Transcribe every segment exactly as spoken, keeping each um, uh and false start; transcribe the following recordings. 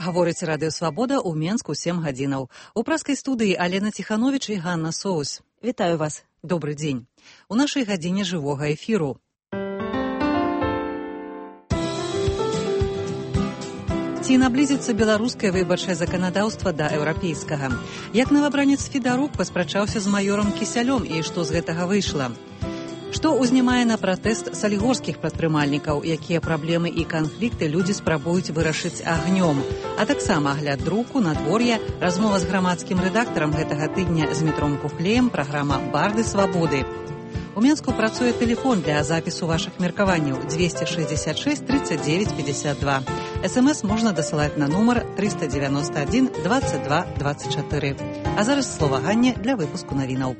Гаворыць Радыё Свабода ў Менску сем гадзінаў. У праскай студыі Алена Ціхановіч і Ганна Соус. Вітаю вас. Добры дзень. У нашай гадзіне жывога эфіру. Ці наблізіцца беларускае выбарчае заканадаўства да еўрапейскага? Як новабранец Федарук паспрачаўся з маёрам Кісялём і што з гэтага выйшла? Што ўзнімае на пратэст салігорскіх прадпрымальнікаў, якія праблемы і канфлікты людзі спрабуюць вырашыць агнём, а таксама агляд друку, надвор'я, размова з грамадскім рэдактарам гэтага тыдня з Метром Куфлеем, праграма «Барды свабоды». У Менску працуе тэлефон для запісу вашых меркаванняў двести шестьдесят шесть тридцать девять пятьдесят два. СМС можна дасылаць на нумар триста девяносто один двадцать два двадцать четыре. А зараз слова Ганне для выпуску навінаў.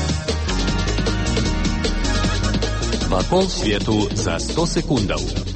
Вакол свету за сто секундаў.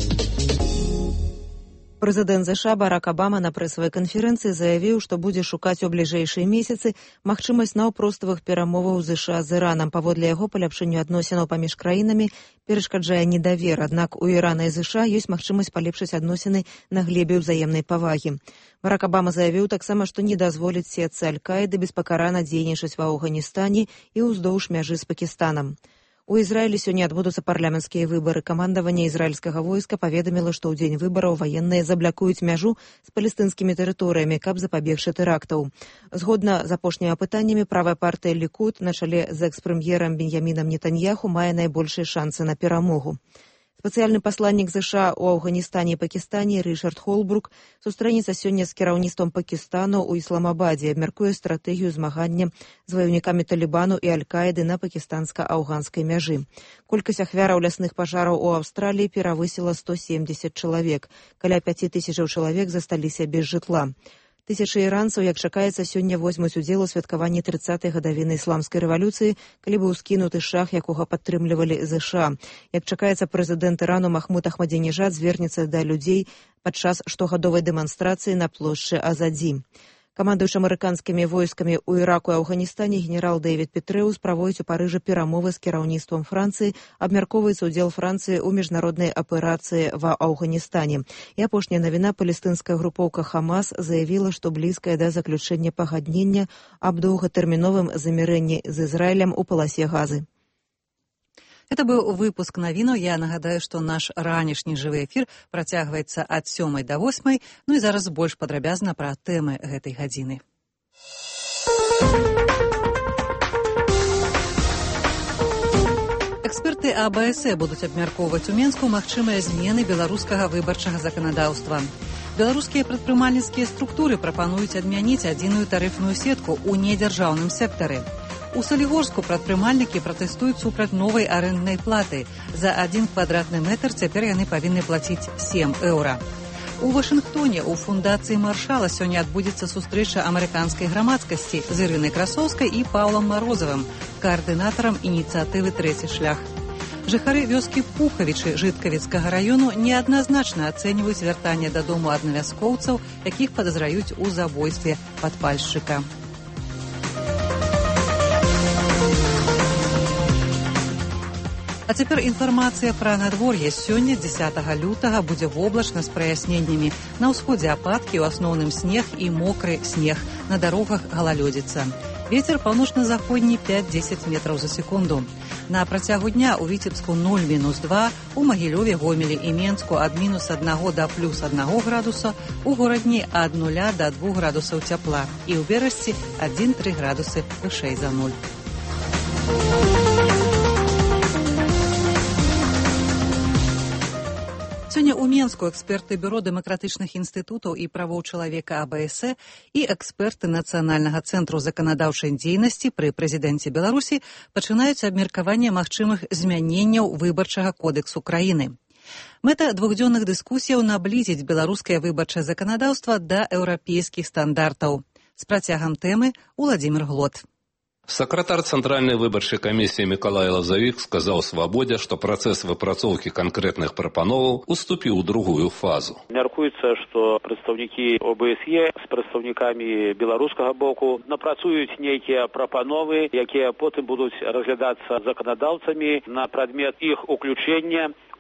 Прэзідэнт ЗША Барак Абама на прэсавай канферэнцыі заявіў, што будзе шукаць у бліжэйшыя месяцы магчымасць наўпроставых перамоваў ЗША з Іранам. Паводле яго, паляпшэнню адносінаў паміж краінамі перашкаджае недавер. Аднак у Ірана і ЗША ёсць магчымасць палепшыць адносіны на глебе ўзаемнай павагі. Барак Абама заявіў таксама, што не дазволіць сетцы Аль-Каіды беспакарана дзейнічаць ва Афганістане і ўздоўж мяжы з Пакістанам. У Ізраілі сёння адбудуцца парламенцкія выбары. Камандаванне ізраільскага войска паведаміла, што ў дзень выбараў ваенныя заблякуюць мяжу з палестынскімі тэрыторыямі, каб запабегчы тэрактаў. Згодна з апошнімі апытаннямі, правая партыя Лікуд на чале з экс-прэм'ерам Беньямінам Нетаньяху мае найбольшыя шансы на перамогу. Спецыяльны пасланнік ЗША ў Афганістане і Пакістане Рышард Холбрук сустрэнецца сёння з кіраўніцтвам Пакістану ў Ісламабадзе, абмяркуе стратэгію змагання з ваяўнікамі Талібану і Аль-Каіды на пакістанска-афганскай мяжы. Колькасць ахвяраў лясных пажараў у Аўстраліі перавысіла сто семьдесят чалавек. Каля пяць тысячаў чалавек засталіся без жытла. Тысячы іранцаў, як чакаецца, сёння возьмуць удзел у святкаванні трыццатай гадавіны ісламскай рэвалюцыі, калі быў скінуты шах, якога падтрымлівалі ЗША. Як чакаецца, прэзідэнт Ірану Махмуд Ахмадзінежад звернецца да людзей падчас штогадовай дэманстрацыі на плошчы Азадзі. Камандуючы амерыканскімі войскамі ў Іраку і Афганістане генерал Дэвід Петрэус праводзіць у Парыжы перамовы з кіраўніцтвам Францыі, абмяркоўваецца ўдзел Францыі ў міжнароднай аперацыі ва Афганістане. І апошняя навіна: палестынская групоўка Хамас заявіла, што блізкая да заключэння пагаднення аб доўгатэрміновым замірэнні з Ізраілем у паласе Газы. Это быў выпуск навінаў. Я нагадаю, што наш ранішні жывы эфір працягваецца ад сёмай да восьмай. Ну і зараз больш падрабязна пра тэмы гэтай гадзіны. Эксперты АБС будуць абмяркоўваць у Менску магчымыя змены беларускага выбарчага заканадаўства. Беларускія прадпрымальніцкія структуры прапануюць адмяніць адзіную тарыфную сетку ў недзяржаўным сектары. У Салігорску прадпрымальнікі пратэстуюць супраць новай арэнднай платы. За адзін квадратны метр цяпер яны павінны плаціць сем еўра. У Вашынгтоне у фундацыі Маршала сёння адбудзецца сустрэча амерыканскай грамадскасці з Ірынай Красоўскай і Паўлам Марозавым, каардынатарам ініцыятывы «Трэці шлях». Жыхары вёскі Пухавічы Жыткавіцкага раёну неадназначна ацэньваюць вяртанне дадому аднавяскоўцаў, якіх падазраюць у забойстве падпальшчыка. А цяпер інфармацыя пра надвор'е. Сёння, дзесятага лютага, будзе воблачна з праясненнямі. На ўсходзе ападкі, у асноўным снег і мокры снег. На дарогах галалёдзіца. Вецер паўночна-заходні пяць-дзесяць метраў за секунду. На працягу дня ў Віцебску нуль мінус два, у Магілёве, Гомелі і Менску ад мінус аднаго да плюс аднаго градуса, у Горадні ад нуля да двух градусаў цяпла і ў Берасці адзін-тры градусы вышэй за нуль. Сёння ў Менску эксперты Бюро дэмакратычных інстытутаў і правоў чалавека АБС і эксперты Нацыянальнага цэнтру заканадаўчай дзейнасці пры прэзідэнце Беларусі пачынаюць абмеркаванне магчымых змяненняў выбарчага кодэксу краіны. Мэта двухдзённых дыскусіяў наблізіць беларускае выбарчае заканадаўства да еўрапейскіх стандартаў. З працягам тэмы Уладзімир Глот. Сакратар Цэнтральнай выбарчай камісіі Мікалай Лазавік сказаў «Свабодзе», што працэс выпрацоўкі канкрэтных прапановаў уступіў у другую фазу. Мяркуецца, што прадстаўнікі ОБСЕ з прадстаўнікамі беларускага боку напрацуюць нейкія прапановы, якія потым будуць разглядацца заканадаўцамі на прадмет іх уключэння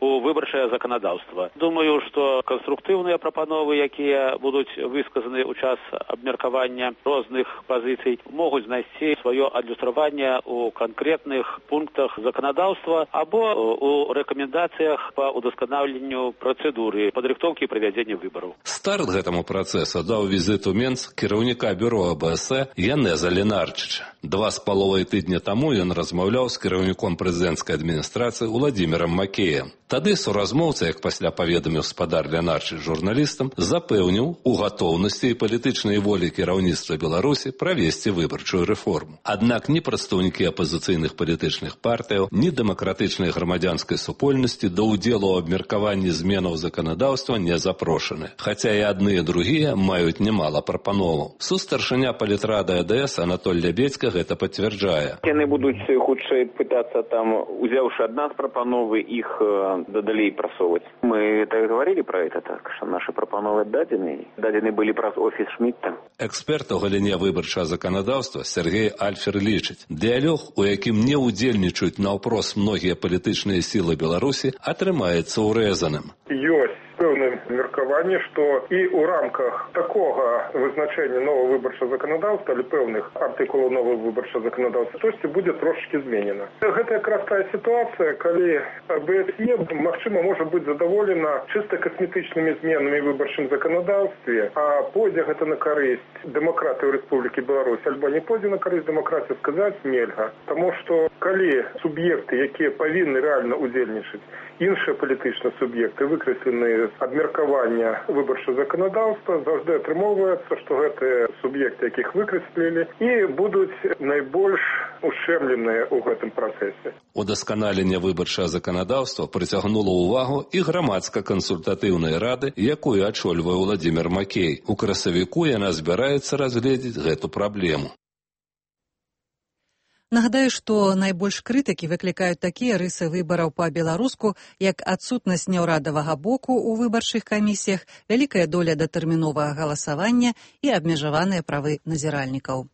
у выбарчае заканадаўства. Думаю, што канструктыўныя прапановы, якія будуць высказаны ў час абмеркавання розных пазіцый, могуць знайсці сваё адлюстраванне ў канкрэтных пунктах заканадаўства або у рэкамендацыях па удасканаленню працэдуры падрыхтоўкі і правядзення выбараў. Старт гэтаму працэсу даў візит у Менск кіраўніка бюро А Бэ Эс Э Янеза Ленарчыча. Два з паловай тыдня таму ён размаўляў з кіраўніком прэзідэнцкай адміністрацыі Уладзімірам Макеем. Тады суразмоўца, як пасля паведаміў спадар Ленарчыч журналістам, запэўніў у гатоўнасці і палітычнай волі кіраўніцтва Беларусі правесці выбарчую рэформу. Аднак ні прадстаўнікі апазіцыйных палітычных партыяў, ні дэмакратычнай грамадзянскай супольнасці да ўдзелу ў абмеркаванні зменаў заканадаўства не запрошаны. Хаця і адны і другія маюць немало прапановаў. Сустаршыня палітрады А Дэ Эс Анатоль Лябедзька гэта пацвярджае. Яны будуць хутчэй пытацца там, узяўшы ад нас прапановы, іх дадалей прасоўваць. Мы так говорили про это, так, что наши прапановы дадзены. Дадзены былі праз офіс Шмітта. Эксперт у галіне выбарчага заканадаўства Сергей Альфер лічыць, дыялог, у якім не ўдзельнічаюць наўпрост многія палітычныя сілы Беларусі, атрымаецца ўрэзаным. Ёсць пэўнае меркаванне, што і ў рамках такога вызначэння нового выбарчага заканадаўства алі пэўных артыкулаў нового выбарчага заканадаўства штосьці будзе трошки зменена. Гэта якраз тая сітуацыя, калі А Бэ Эс Е, магчыма, можа быць задаволена чыста касметычнымі зменамі ў выбарчым заканадаўстве, а пойдзе гэта на карысць дэмакратыі Рэспублікі Беларусь, альбо не пойдзе на карысць дэмакратыі, сказаць нельга. Таму што калі суб'екты, якія павінны рэальна удзельнічаць, іншыя палітычныя суб'екты выкрэсленыя з абмеркавання выбарчага заканадаўства, заўжды атрымоўваецца, што гэтыя суб'екты, якіх выкрэслілі, і будуць найбольш ушчэмленыя ў гэтым працэсе. Удасканаленне выбарчага заканадаўства прыцягнула ўвагу і грамадска-кансультатыўнай рады, якую ачольвае Уладзімір Макей. У красавіку яна збіраецца разгледзець гэту праблему. Нагадаю, што найбольш крытыкі выклікаюць такія рысы выбараў па-беларуску, як адсутнасць няўрадавага боку ў выбарчых камісіях, вялікая доля датэрміновага галасавання і абмежаваныя правы назіральнікаў.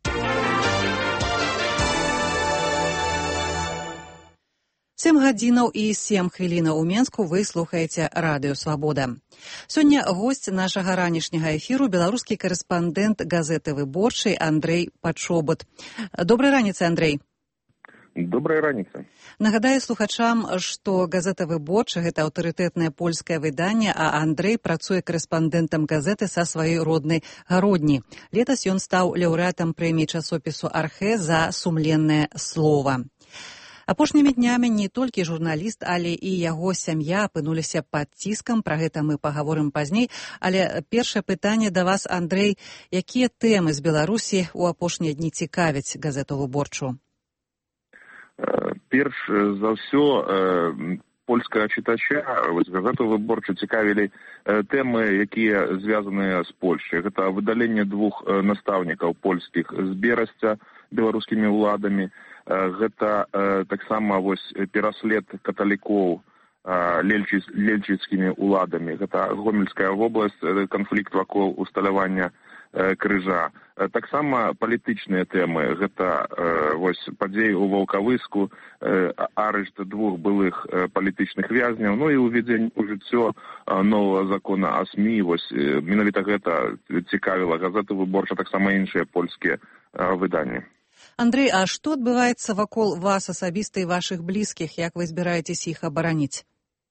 Сем гадзінаў і сем хвілінаў у Менску вы слухаеце радыё «Свабода». Сёння госць нашага ранішняга эфіру беларускі корэспандэнт газеты «Выборчай» Андрэй Пачобут. Добрай раніцы, Андрэй. Добрай раніцы. Нагадаю слухачам, што газета «Выборча» — гэта аўтарытэтнае польскае выданне, а Андрэй працуе корэспандэнтам газеты са сваёй роднай Гародні. Летась ён стаў лаўрэатам прэміі часопісу «Архэ» за сумленнае слова. Апошнімі днямі не толькі журналіст, але і яго сям'я апынуліся пад ціскам, пра гэта мы пагаворым пазней, але першае пытанне да вас, Андрэй, якія тэмы з Беларусі ў апошнія дні цікавяць газету «Выборчу»? Перш за ўсё польскага чытача газету «Выборчу» цікавілі тэмы, якія звязаныя з Польшай. Гэта выдаленне двух настаўнікаў польскіх з Берасця беларускімі ўладамі. Гэта э, таксама вось пераслед каталікоў э, лельчыцкімі ўладамі. Гэта Гомельская вобласць, канфлікт вакол усталявання э, крыжа. Э, таксама палітычныя тэмы. Гэта э, вось падзеі ў Ваўкавыску, э, арышт двух былых э, палітычных вязняў, ну і ўвядзенне ў жыццё э, новага закона о СМІ. Вось э, менавіта гэта цікавіла газету «Выборча», таксама іншыя польскія э, выданні. Андрэй, а што адбываецца вакол вас асабіста і вашых блізкіх? Як вы збіраецеся іх абараніць?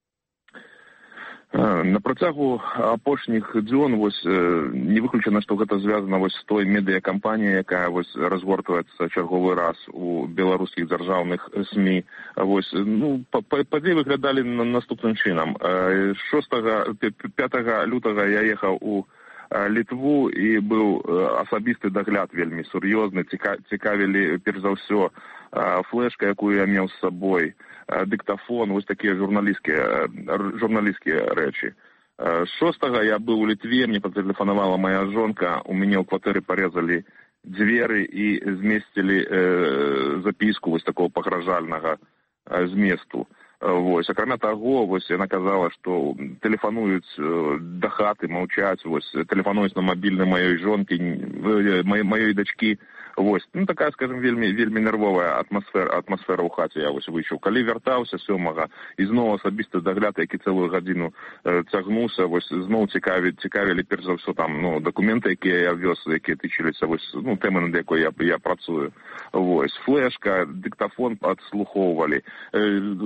На працягу апошніх дзён вось не выключана, што гэта звязана вось з той медыякампаніяй, якая вось разгортваецца чарговы раз у беларускіх дзяржаўных СМІ. Вось, ну, падзеі выглядалі наступным чынам. шостага пятага лютага я ехаў у Літву і быў асабісты дагляд вельмі сур'ёзны, цікавілі перш за ўсё флешка, якую я меў з сабой, дыктафон, вось такія журналісцкія журналісцкія рэчы. шостага я быў у Літве, мне патэлефанавала моя жонка, у мяне ў кватэры парезалі дзверы і змесцілі запіску вось такого пагражальнага зместу. Вось, акрамя таго, вось яна казала, што тэлефануюць да хаты, маўчаць, вось, тэлефануюць на мабільны маёй жонкі, маёй дачкі. Вось, ну такая, скажем, вельмі вельмі нервовая атмасфера, атмасфера ў хаце. Я вось выйшаў. Калі вяртаўся сёмага, і зноў асабісты дагляд, які цэлую гадзіну э, цягнуўся, вось зноў цікаві, цікавілі перш за ўсё там, ну, дакументы, якія я вёз, якія тычыліся, вось, ну, тэмы, над якой я, я працую. Вось, флешка, дыктафон адслухоўвалі. Э,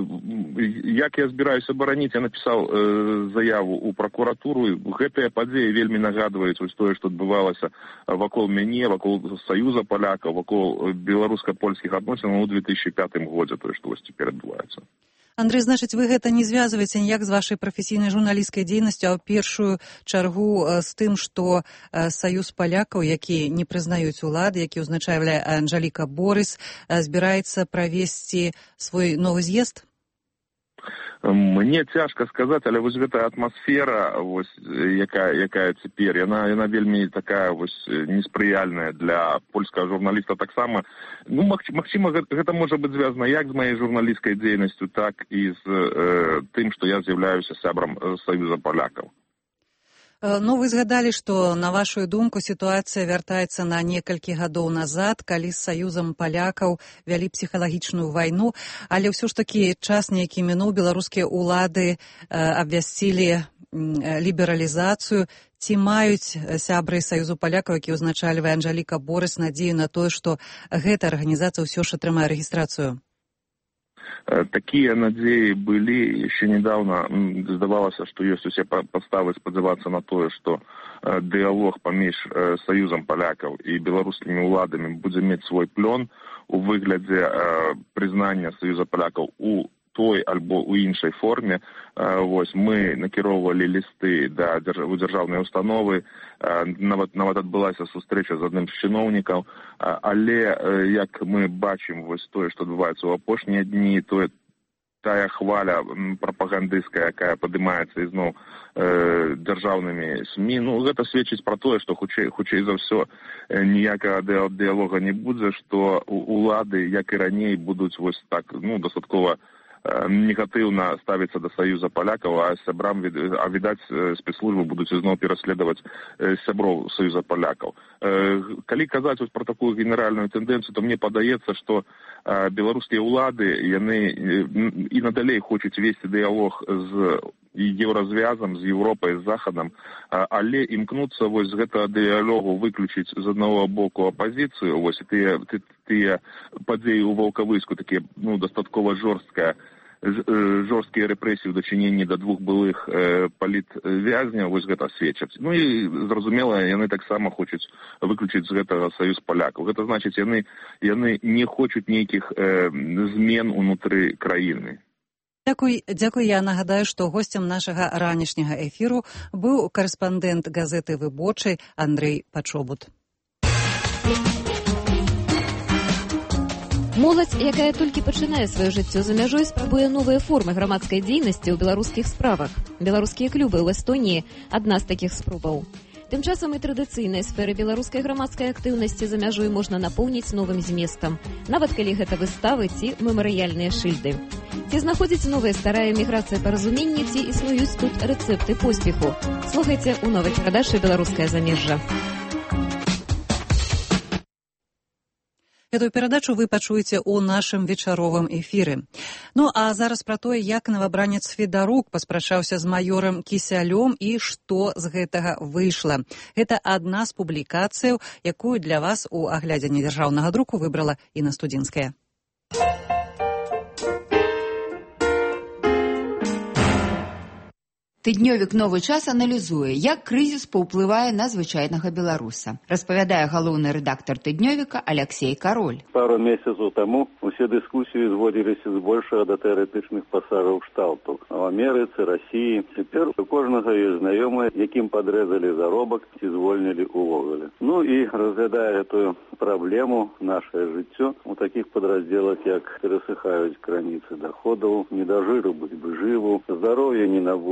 як я збіраюся бараніць, я напісаў э, заяву ў пракуратуру. Гэтыя падзеі вельмі нагадваюць вось тое, што адбывалася вакол мяне, вакол Саюза полякаў, вакол беларуска-польскіх адносінаў у две тысячи пятым годзе, тое, што вось цяпер адбываецца. Андрэй, значыць, вы гэта не звязваеце ніяк з вашай прафесійнай журналісцкай дзейнасцю, а ў першую чаргу з тым, што Саюз палякаў, які не прызнаюць улады, які ўзначальвае Анжэліка Борыс, збіраецца правесці свой новы з'езд? Мне цяжка сказаць, але вось гэтая атмасфера, вось, якая, якая цяпер, яна, яна вельмі такая вось неспрыяльная для польскага журналіста таксама. Ну, магчыма, гэта можа быць звязана як з маёй журналісцкай дзейнасцю, так і з э, тым, што я з'яўляюся сябрам Саюза палякаў. Ну, вы згадалі, што, на вашу думку, сітуацыя вяртаецца на некалькі гадоў назад, калі з Саюзам палякаў вялі псіхалагічную вайну, але ўсё ж такі час нейкі мінуў, беларускія ўлады э, абвясцілі лібералізацыю. Ці маюць сябры Саюзу палякаў, які ўзначальвае Анжэліка Борыс, надзею на тое, што гэта арганізацыя ўсё ж атрымае рэгістрацыю? Такія надзеі былі яшчэ нядаўна. Здавалася, што ёсць усе падставы спадзявацца на тое, што дыялог паміж Саюзам палякаў і беларускімі ўладамі будзе мець свой плён у выглядзе прызнання Саюза палякаў у той альбо у іншай форме. Вось, мы накіроўвалі лісты да дзяржаўнай установы, нават, нават адбылася сустрэча з адным з чыноўнікаў, але як мы бачым вось тое, што адбываецца ў апошнія дні, тое, тая хваля прапагандысцкая, якая падымаецца ізноў э, дзяржаўнымі СМІ, ну, гэта сведчыць пра тое, што хутчэй, хутчэй за ўсё ніякага дыялога не будзе, што улады, як і раней, будуць вось так, ну, дастаткова негатыўна ставіцца да Саюза палякаў, а сябрам, а відаць, спецслужбы будуць ізноў пераследаваць сяброў Саюза палякаў. Калі казаць вось пра такую генеральную тэндэнцыю, то мне падаецца, што беларускія ўлады, яны і надалей хочуць весці дыялог з еўразвязам, з Еўропай, з Захадам, але імкнуцца вось з гэтага дыялогу выключыць з аднаго боку апазіцыю, вось тыя, тыя падзеі ў Ваўкавыску, такія, ну, дастаткова жорсткая, жорсткія рэпрэсіі ў дачыненні да двух былых э, палітвязняў, вось гэта сведчаць. Ну і, зразумела, яны таксама хочуць выключыць з гэтага Саюз палякаў. Гэта значыць, яны, яны не хочуць нейкіх э, змен унутры краіны. Дзякуй, дзякуй. Я нагадаю, што госцем нашага ранішняга эфіру быў карэспандэнт газеты «Выборчай» Андрэй Пачобут. Моладзь, якая толькі пачынае сваё жыццё за мяжой, спрабуе новыя формы грамадскай дзейнасці ў беларускіх справах. Беларускія клубы ў Эстоніі – адна з такіх спробаў. Тым часам і традыцыйнай сферы беларускай грамадскай актыўнасці за мяжой можна напоўніць новым зместам, нават калі гэта выставы ці мемарыяльныя шыльды. Ці знаходзіць новая старая міграцыя паразуменні, ці існуюць тут рэцэпты поспеху? Слухайце ў новай перадачы «Беларускае замежжа». Эту перадачу вы пачуеце ў нашым вечаровым эфіры. Ну, а зараз пра тое, як новабранец Федарук паспрачаўся з маёрам Кісялём і што з гэтага выйшла. Гэта адна з публікацыяў, якую для вас у аглядзе недзяржаўнага друку выбрала Інна Студзінская. Тыднёвік «Новы час» аналізуе, як крызіс паўплывае на звычайнага беларуса. Распавядае галоўны рэдактар тыднёвіка Аляксей Кароль. Пару месяцаў таму усе дыскусіі зводзіліся збольшага да тэарэтычных пасажаў кшталту. А ў Амерыцы, Расіі цяпер у кожнага ёсць знаёмыя, якім падрэзалі заробак ці звольнілі ўвогуле. Ну і разглядае гэтую праблему нашае жыццё у такіх падраздзелах, як перасыхаюць краніцы даходаў, не да жыру, будь бы жыву, здароўя не набудзеш,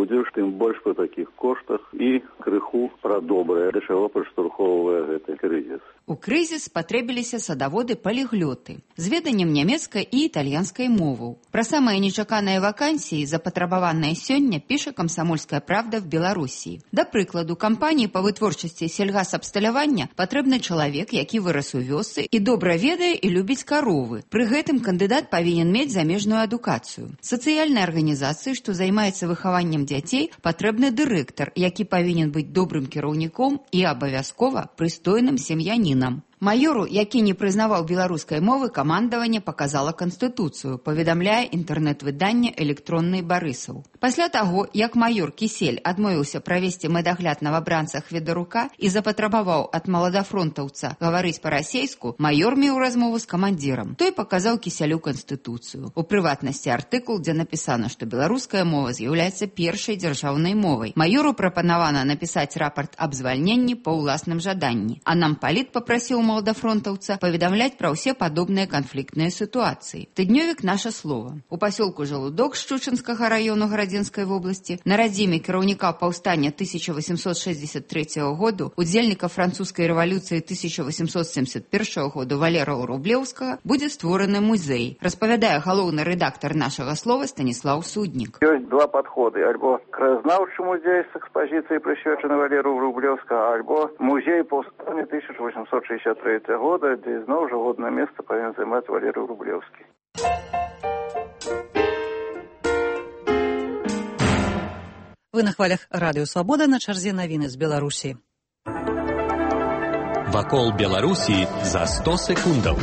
тым больш па такіх коштах і крыху пра добрае, да чаго падштурхоўвае гэты крызіс. У крызіс спатрэбіліся садаводы-паліглёты з веданнем нямецкай і італьянскай моваў. Пра самыя нечаканыя вакансіі, запатрабаваныя сёння, піша «Камсамольская правда» в Беларусі. Да прыкладу, кампаніі па вытворчасці сельгасабсталявання патрэбны чалавек, які вырас у вёсцы і добра ведае і любіць каровы. Пры гэтым кандыдат павінен мець замежную адукацыю. Сацыяльнай арганізацыі, што займаецца выхаваннем дзяцей, патрэбны дырэктар, які павінен быць добрым кіраўніком і абавязкова прыстойным сем'янінам. Майору, які не прызнаваў беларускай мовы, камандаванне паказала Канстытуцыю, паведамляе інтэрнэт-выданне «Электронны Барысаў». Пасля таго, як майор Кісель адмовіўся правесці медагляд новабранца Хведарука і запатрабаваў ад маладафронтаўца гаварыць па-расейску, майор меў размову з камандзірам. Той паказаў Кіселю Канстытуцыю. У прыватнасці артыкул, дзе напісана, што беларуская мова з'яўляецца першай дзяржаўнай мовай. Майору прапанавана напісаць рапарт аб звальненні па ўласным жаданні. А нам паліт папрасіў маладафронтаўца паведамляць пра ўсе падобныя канфліктныя сітуацыі. Тыднёвік наша слова. У пасёлку Жалудок Шчучынскага раёну Гарадзенскай вобласці на радзіме кіраўніка паўстання тысяча восемьсот шестьдесят третьего году, удзельніка французскай рэвалюцыі тысяча восемьсот семьдесят первого году Валера Рублеўскага будзе створаны музей, распавядае галоўны рэдактар нашага слова Станіслаў Суднік. Ёсць два падходы: альбо краязнаўчы музей з экспазіцыяй прысвечаны Валеру Рублеўскага, альбо музей паўстання тысяча восемьсот шестьдесят третьего года, дзе зноў жа годнае месца павінен займаць Валерий Рублеўскі. Вы на хвалях радыё Свабода, на чарзе навіны з Беларусі. Вакол Беларусі за сто секундаў.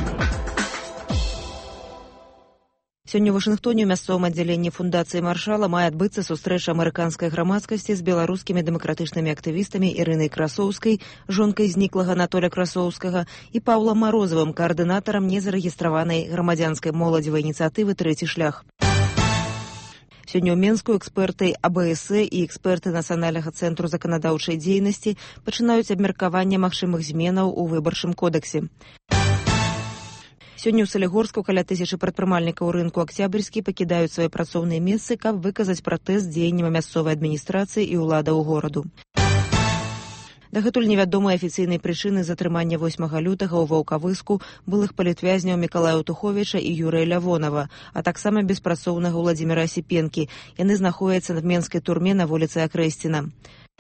Сёння ў Вашынгтоне ў мясцовым аддзяленні фундацыі Маршала мае адбыцца сустрэча амерыканскай грамадскасці з беларускімі дэмакратычнымі актывістамі Ірынай Красоўскай, жонкай зніклага Анатоля Красоўскага, і Паўлам Марозавым, каардынатарам незарэгістраванай грамадзянскай моладзевай ініцыятывы «Трэці шлях». Сёння ў Менску эксперты А Б С і эксперты Нацыянальнага цэнтру заканадаўчай дзейнасці пачынаюць абмеркаванне магчымых зменаў у выбарчым кодэксе. Сёння ў Салігорску каля тысячы прадпрымальнікаў рынку Акцябрьскі пакідаюць свае працоўныя месцы, каб выказаць пратэст дзеянням мясцовай адміністрацыі і ўладаў гораду. Дагэтуль невядомыя афіцыйныя прычыны затрымання восьмага лютага ў Ваўкавыску былых палітвязняў Мікалая Туховіча і Юрыя Лявонава, а таксама беспрацоўнага Владзіміра Асіпенкі. Яны знаходзяцца на менскай турме на вуліцы Акрэсціна.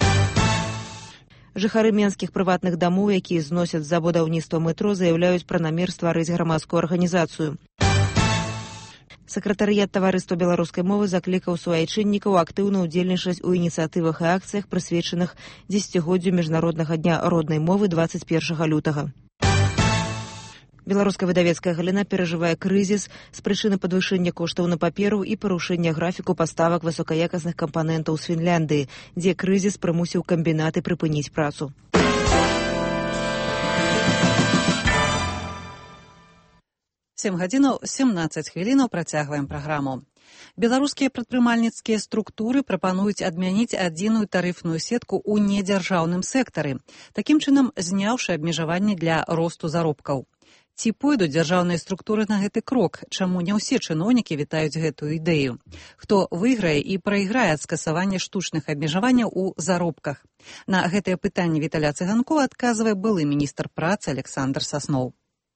Жыхары менскіх прыватных дамоў, якія зносяць за будаўніцтва метро, заяўляюць пра намер стварыць грамадскую арганізацыю. Сакратарыят таварыства беларускай мовы заклікаў суайчыннікаў актыўна ўдзельнічаць у ініцыятывах і акцыях, прысвечаных дзесяцігоддзю міжнароднага дня роднай мовы двадцать первого лютага. Беларуская выдавецкая галіна перажывае крызіс з прычыны падвышэння коштаў на паперу і парушэння графіку паставак высокаякасных кампанентаў з Фінляндыі, дзе крызіс прымусіў камбінаты прыпыніць працу. сем гадзінаў семнаццаць хвілінаў працягваем праграму. Беларускія прадпрымальніцкія структуры прапануюць адмяніць адзіную тарыфную сетку ў недзяржаўным сектары, такім чынам зняўшы абмежаванні для росту заробкаў. Ці пойдуць дзяржаўныя структуры на гэты крок? Чаму не ўсе чыноўнікі вітаюць гэтую ідэю? Хто выйграе і прайграе ад скасавання штучных абмежаванняў у заробках? На гэтае пытанне Віталя Цыганкова адказвае былы міністр працы Александр Сасноў.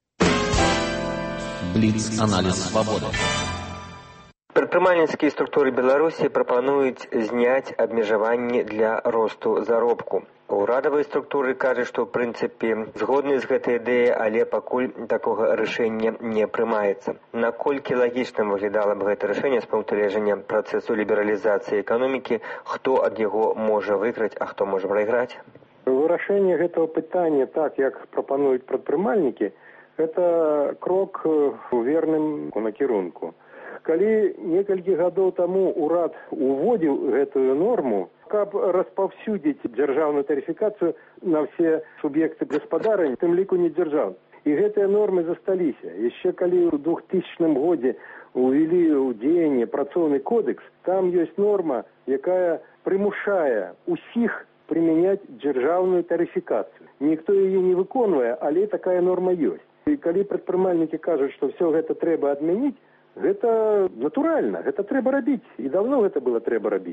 Бліц-аналіз «Свабода». Прадпрымальніцкія структуры Беларусі прапануюць зняць абмежаванні для росту заробку. Урадавыя структуры кажуць, што ў прынцыпе згодны з гэтай ідэяй, але пакуль такога рашэння не прымаецца. Наколькі лагічным выглядала б гэта рашэнне з пункту гледжання працэсу лібералізацыі эканомікі, хто ад яго можа выйграць, а хто можа прайграць? Вырашэнне гэтага пытання, так як прапануюць прадпрымальнікі, гэта крок у верным накірунку. Калі некалькі гадоў таму ўрад уводзіў гэтую норму, каб распаўсюдзіць дзяржаўную тарыфікацыю на ўсе суб'екты гаспадарання, тым ліку не дзяржаўных. І гэтыя нормы засталіся. Яшчэ калі ў двухтысячным годзе увялі ў дзеянне працоўны кодекс, там ёсць норма, якая прымушае усіх прымяняць дзяржаўную тарыфікацыю. Ніхто яе не выконвае, але такая норма ёсць. І калі прадпрымальнікі кажуць, што ўсё гэта трэба адмяніць, гэта натуральна, гэта трэба рабіць. І даўно гэта было трэба рабіць.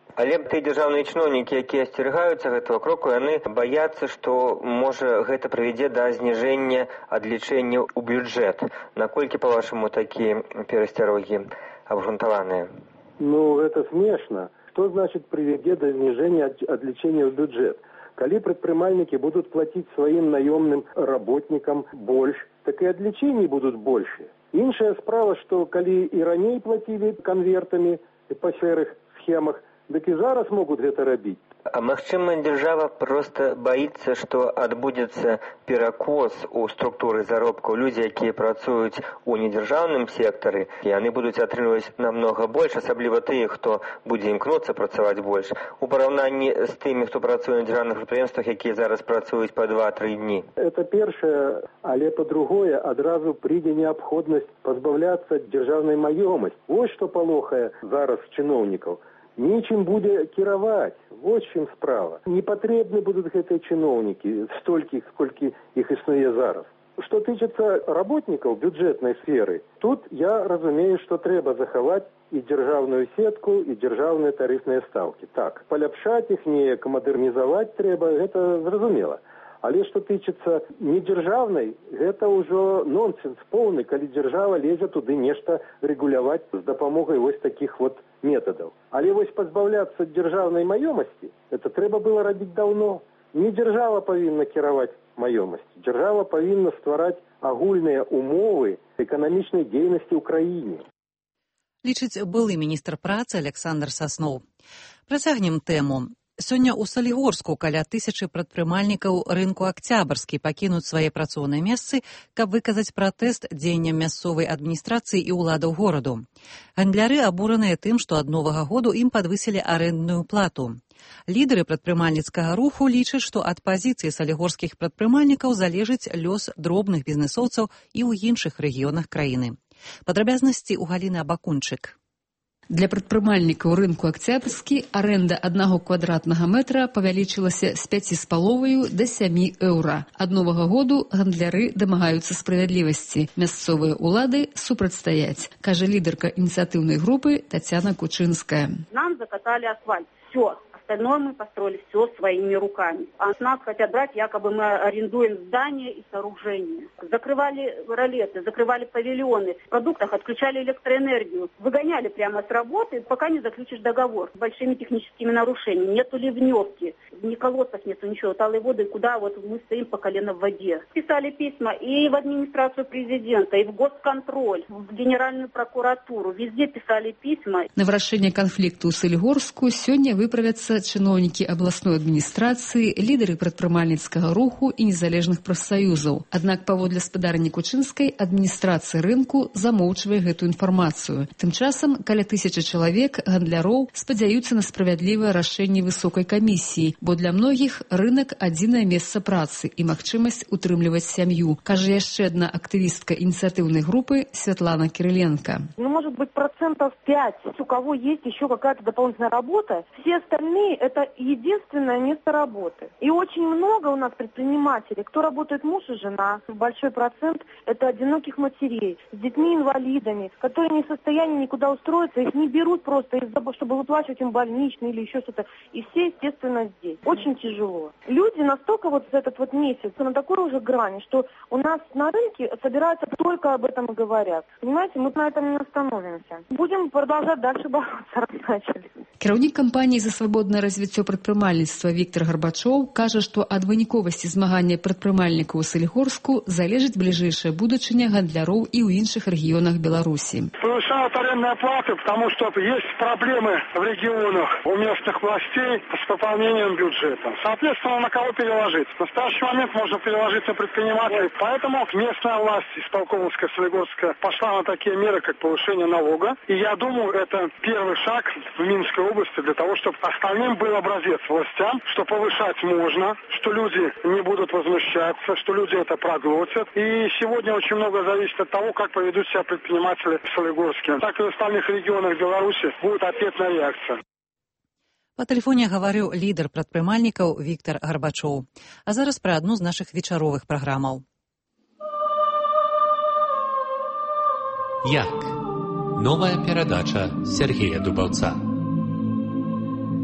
Але тыя дзяржаўныя чыноўнікі, якія асцерагаюцца гэтага кроку, яны баяцца, што можа гэта прывядзе да зніжэння адлічэння ў бюджэт. Наколькі, па-вашаму, такія перасцярогі абгрунтаваныя? Ну, гэта смешна. Что значит приведет до снижения отличения в бюджет? Коли предпринимальники будут платить своим наемным работникам больше, так и отличений будут больше. Іншая справа, что коли и ранее платили конвертами по серых схемах, так и зараз могут это робить. А магчыма, дзяржава проста баіцца, што адбудзецца перакос у структуры заробкаў. Людзі, якія працуюць у недзяржаўным сектары, яны будуць атрымліваць намнога больш, асабліва тыя, хто будзе імкнуцца працаваць больш, у параўнанні з тымі, хто працуе на дзяржаўных прадпрыемствах, якія зараз працуюць па два-тры дні. Это першае, але па-другое, адразу прыйдзе неабходнасць пазбаўляцца ад дзяржаўнай маёмасці. Вось што палохае зараз чыноўнікаў. Нечым будзе кіраваць. Вот чым справа. Не патрэбны будуць гэтыя чыноўнікі, столькі, сколькі іх існуе зараз. Што тычыцца работнікаў бюджэтнай сферы, тут я разумею, што трэба захаваць і дзяржаўную сетку, і дзяржаўныя тарыфныя стаўкі. Так, паляпшаць іх, неяк мадэрнізаваць трэба, гэта зразумела. Але што тычыцца недзяржаўнай, гэта ўжо нонсенс поўны, калі дзяржава лезе туды нешта рэгуляваць з дапамогай вось такіх вот метадаў. Але вось пазбаўляцца ад дзяржаўнай маёмасці, это трэба было рабіць даўно. Не дзяржава павінна кіраваць маёмасці. Дзяржава павінна ствараць агульныя умовы эканамічнай дзейнасці ў краіне. Лічыць былы міністр працы Александр Сасноў. Працягнем тэму. Сёння ў Салігорску каля тысячы прадпрымальнікаў рынку Акцябрскі пакінуць свае працоўныя месцы, каб выказаць пратэст дзеянням мясцовай адміністрацыі і ўладаў гораду. Гандляры абураныя тым, што ад новага году ім падвысілі арэндную плату. Лідары прадпрымальніцкага руху лічаць, што ад пазіцыі салігорскіх прадпрымальнікаў залежыць лёс дробных бізнэсоўцаў і ў іншых рэгіёнах краіны. Падрабязнасці ў Галіны Абакунчык. Для прадпрымальнікаў рынку Акцябрскі аренда аднаго квадратнага метра павялічылася з пяці з паловаю да сямі еўра. Ад новага году гандляры дамагаюцца справядлівасці. Мясцовыя ўлады супрацьстаяць, кажа лідарка ініцыятыўнай групы Тацяна Кучынская. Нам закатали асфальт. Все. Остальное мы построили все своими руками. А с нас хотят брать, якобы мы арендуем здания и сооружения. Закрывали ролеты, закрывали павильоны, в продуктах отключали электроэнергию, выгоняли прямо с работы, пока не заключишь договор с большими техническими нарушениями. Нету ливневки, ни колодцев нету, ничего. Талые воды, куда вот мы стоим по колено в воде. Писали письма и в администрацию президента, и в госконтроль, в генеральную прокуратуру. Везде писали письма. На вырашэнне канфлікту ў Салігорску сёння выправяцца чыноўнікі абласной адміністрацыі, лідары прадпрымальніцкага руху і незалежных прафсаюзаў. Аднак паводле спадарні Кучынскай адміністрацыя рынку замоўчвае гэтую інфармацыю. Тым часам каля тысячы чалавек гандляроў спадзяюцца на справядлівае рашэнне высокай камісіі, бо для многіх рынак адзінае месца працы і магчымасць утрымліваць сям'ю, кажа яшчэ адна актывістка ініцыятыўнай групы Святлана Кириленко. Ну, может быть, процентов пять, у кого есть еще какая-то дополнительная работа, все остальные это единственное место работы. И очень много у нас предпринимателей, кто работает муж и жена. Большой процент это одиноких матерей с детьми-инвалидами, которые не в состоянии никуда устроиться, их не берут просто из-за того, чтобы выплачивать им больничные или еще что-то. И все, естественно, здесь. Очень тяжело. Люди настолько вот за этот вот месяц на такой уже грани, что у нас на рынке собираются только об этом и говорят. Понимаете, мы на этом не остановимся. Будем продолжать дальше бороться, раз начали. Кіраўнік кампаніі за свабоднае развіццё прадпрымальніцтва Віктор Гарбачоў кажа, што ад выніковасці змагання прадпрымальнікаў у Салігорску залежыць бліжэйшая будучыня гандляроў і ў іншых рэгіёнах Беларусі. Повышают арендные платы, потому что есть проблемы в регионах у местных властей с пополнением бюджета. Соответственно, на кого переложить? В настоящий момент можно переложить на предпринимателей. Поэтому местная власть, исполкомовская, Солигорская, пошла на такие меры, как повышение налога. И я думаю, это первый шаг в Минской области для того, чтобы остальным был образец властям, что повышать можно, что люди не будут возмущаться, что люди это проглотят. И сегодня очень много зависит от того, как поведут себя предприниматели в Солигорске. Так и в остальных регионах Беларуси будет ответная реакция. Па тэлефоне гаварыў лідар прадпрымальнікаў Віктор Гарбачоў. А зараз пра адну з нашых вечаровых праграмаў. Як? Новая перадача Сергея Дубаўца.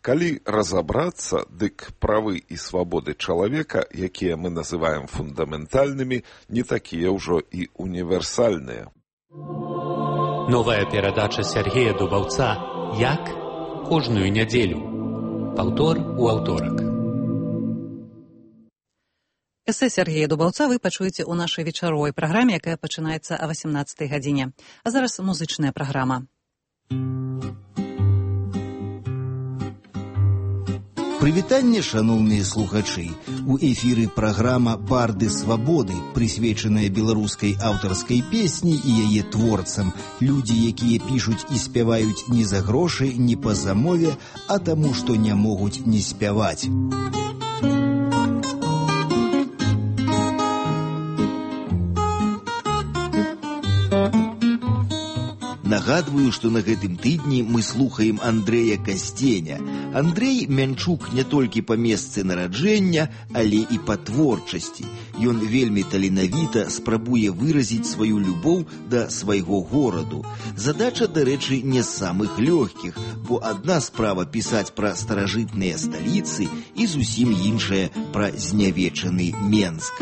Калі разабрацца, дык правы і свабоды чалавека, якія мы называем фундаментальнымі, не такія ўжо і універсальныя. Новая перадача Сергея Дубаўца «Як?» кожную нядзелю. Паўтор у аўторак. Эсэ Сергея Дубаўца вы пачуеце ў нашай вечаровай праграме, якая пачынаецца о васемнаццатай гадзіне. А зараз музычная праграма. Прывітанне, шаноўныя слухачы. У эфіры праграма «Барды свабоды», прысвечаная беларускай аўтарскай песні і яе творцам. Людзі, якія пішуць і спяваюць не за грошы, не па замове, а таму, што не могуць не спяваць. Нагадваю, што на гэтым тыдні мы слухаем Андрэя Касценя. Андрэй Мянчук не толькі па месцы нараджэння, але і па творчасці. Ён вельмі таленавіта спрабуе выразіць сваю любоў да свайго гораду. Задача, дарэчы, не з самых лёгкіх, бо адна справа пісаць пра старажытныя сталіцы і зусім іншая пра знявечаны Менск.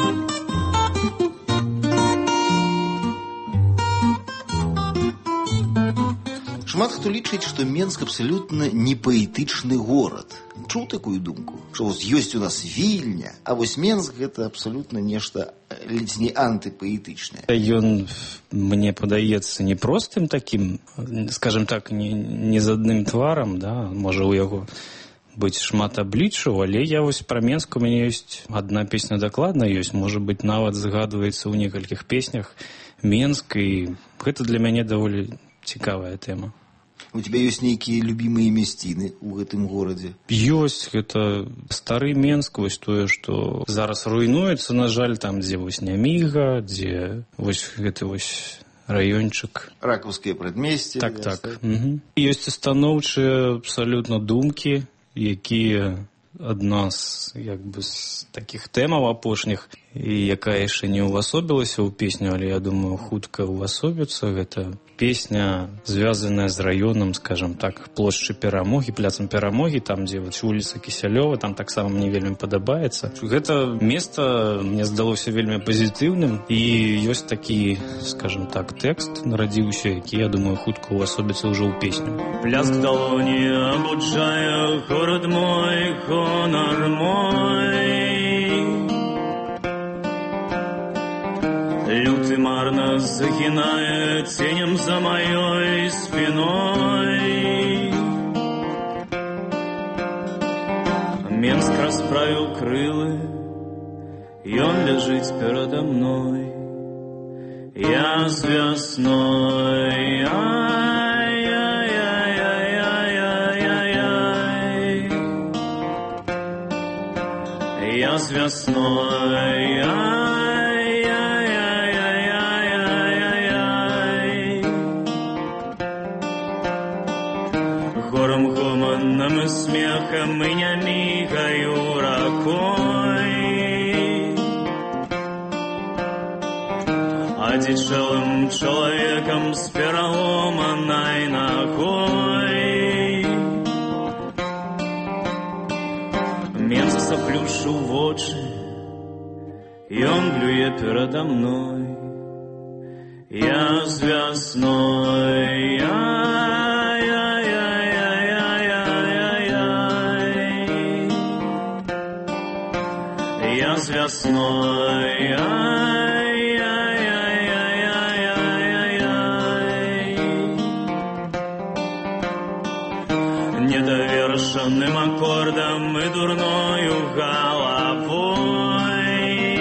Шмат хто лічыць, што Менск абсалютна не паэтычны горад. Чуў такую думку? Што вось ёсць у нас Вільня, а вось Менск гэта абсалютна нешта ледзь не антыпаэтычнае. Ён, мне падаецца, не простым такім, скажем так, не, не з адным тварам, да? Можа у яго быць шмат абліччаў, але я вось пра Менск, у мяне ёсць адна песня дакладна ёсць, можа быць, нават згадваецца ў некалькіх песнях Менск, і гэта для мяне даволі цікавая тэма. У тебя ёсць нейкія любімыя мясціны ў гэтым горадзе? Ёсць, гэта стары Менск, вось тое, што зараз руйнуецца, на жаль, там, дзе вось Няміга, дзе вось гэты вось раёнчык. Ракаўскае прадмесце. Так, так. Угу. Ёсць станоўчыя абсалютна думкі, якія адна з, як бы, з такіх тэмаў апошніх, і якая яшчэ не ўвасобілася ў песню, але, я думаю, хутка ўвасобіцца. Гэта песня, звязаная з раёнам, скажем так, плошчы Перамогі, пляцам Перамогі, там, дзе вот вуліца Кісялёва, там таксама мне вельмі падабаецца. Гэта месца мне здалося вельмі пазітыўным, і ёсць такі, скажем так, тэкст нарадзіўся, які, я думаю, хутка ўвасобіцца ўжо ў песню. Пляск далоні абуджае горад мой, гонар мой. Люты марно загинае тенем за моей спиной. Менск расправил крылы, и он лежит передо мной. Я с весной, ай-яй-яй-яй-яй-яй-яй. Я с весной, гомоном и смехом и не мигаю ракой, одичалым человеком с переломанной ногой. Менск заплюшил в очи, и он блюе передо мной. Я с весной, я с весной, ай-яй-яй-яй-яй-яй-яй. Недовершенным аккордом и дурною головой,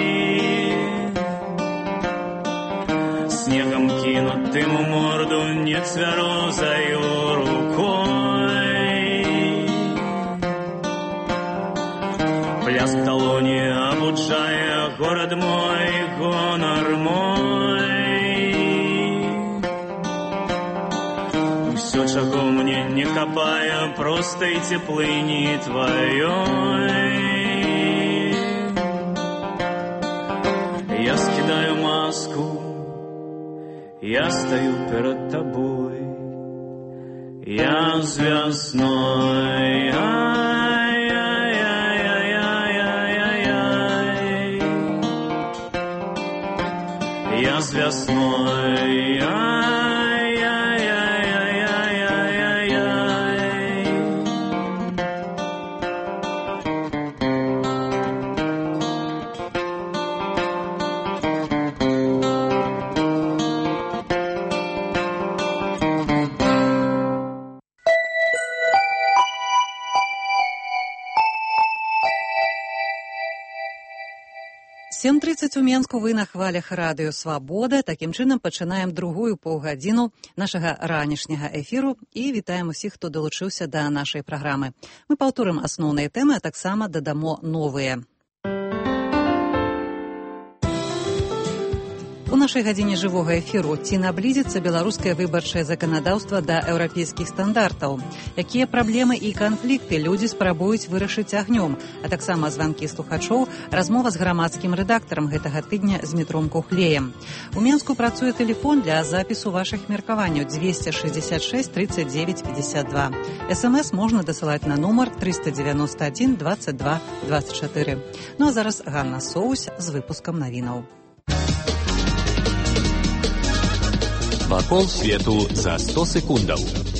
снегом кинутым у морду не твердою рукой. Пляск в талоне обуджая город мой, гонор мой. Все, чего мне не копая, просто и теплыни твоей. Я скидаю маску, я стою перед тобой. Я с весной, ай-яй-яй-яй-яй-яй-яй. Я с весной, ай-яй-яй-яй-яй-яй-яй. сем тридцать у Менску, вы на хвалях радыё «Свабода». Такім чынам пачынаем другую паўгадзіну нашага ранішняга эфіру і вітаем усіх, хто далучыўся да нашай праграмы. Мы паўторым асноўныя тэмы, а таксама дадамо новыя. У нашай гадзіне жывога эфіру ці наблізіцца беларускае выбарчае заканадаўства да еўрапейскіх стандартаў, якія праблемы і канфлікты людзі спрабуюць вырашыць агнём, а таксама званкі слухачоў, размова з грамадскім рэдактарам гэтага тыдня з Дмітром Кухлеем. У Менску працуе тэлефон для запісу вашых меркаванняў двести шестьдесят шесть тридцать девять пятьдесят два. СМС можна дасылаць на нумар триста девяносто один двадцать два двадцать четыре. Ну а зараз Ганна Соусь з выпускам навінаў. Вакол свету за сто секундаў.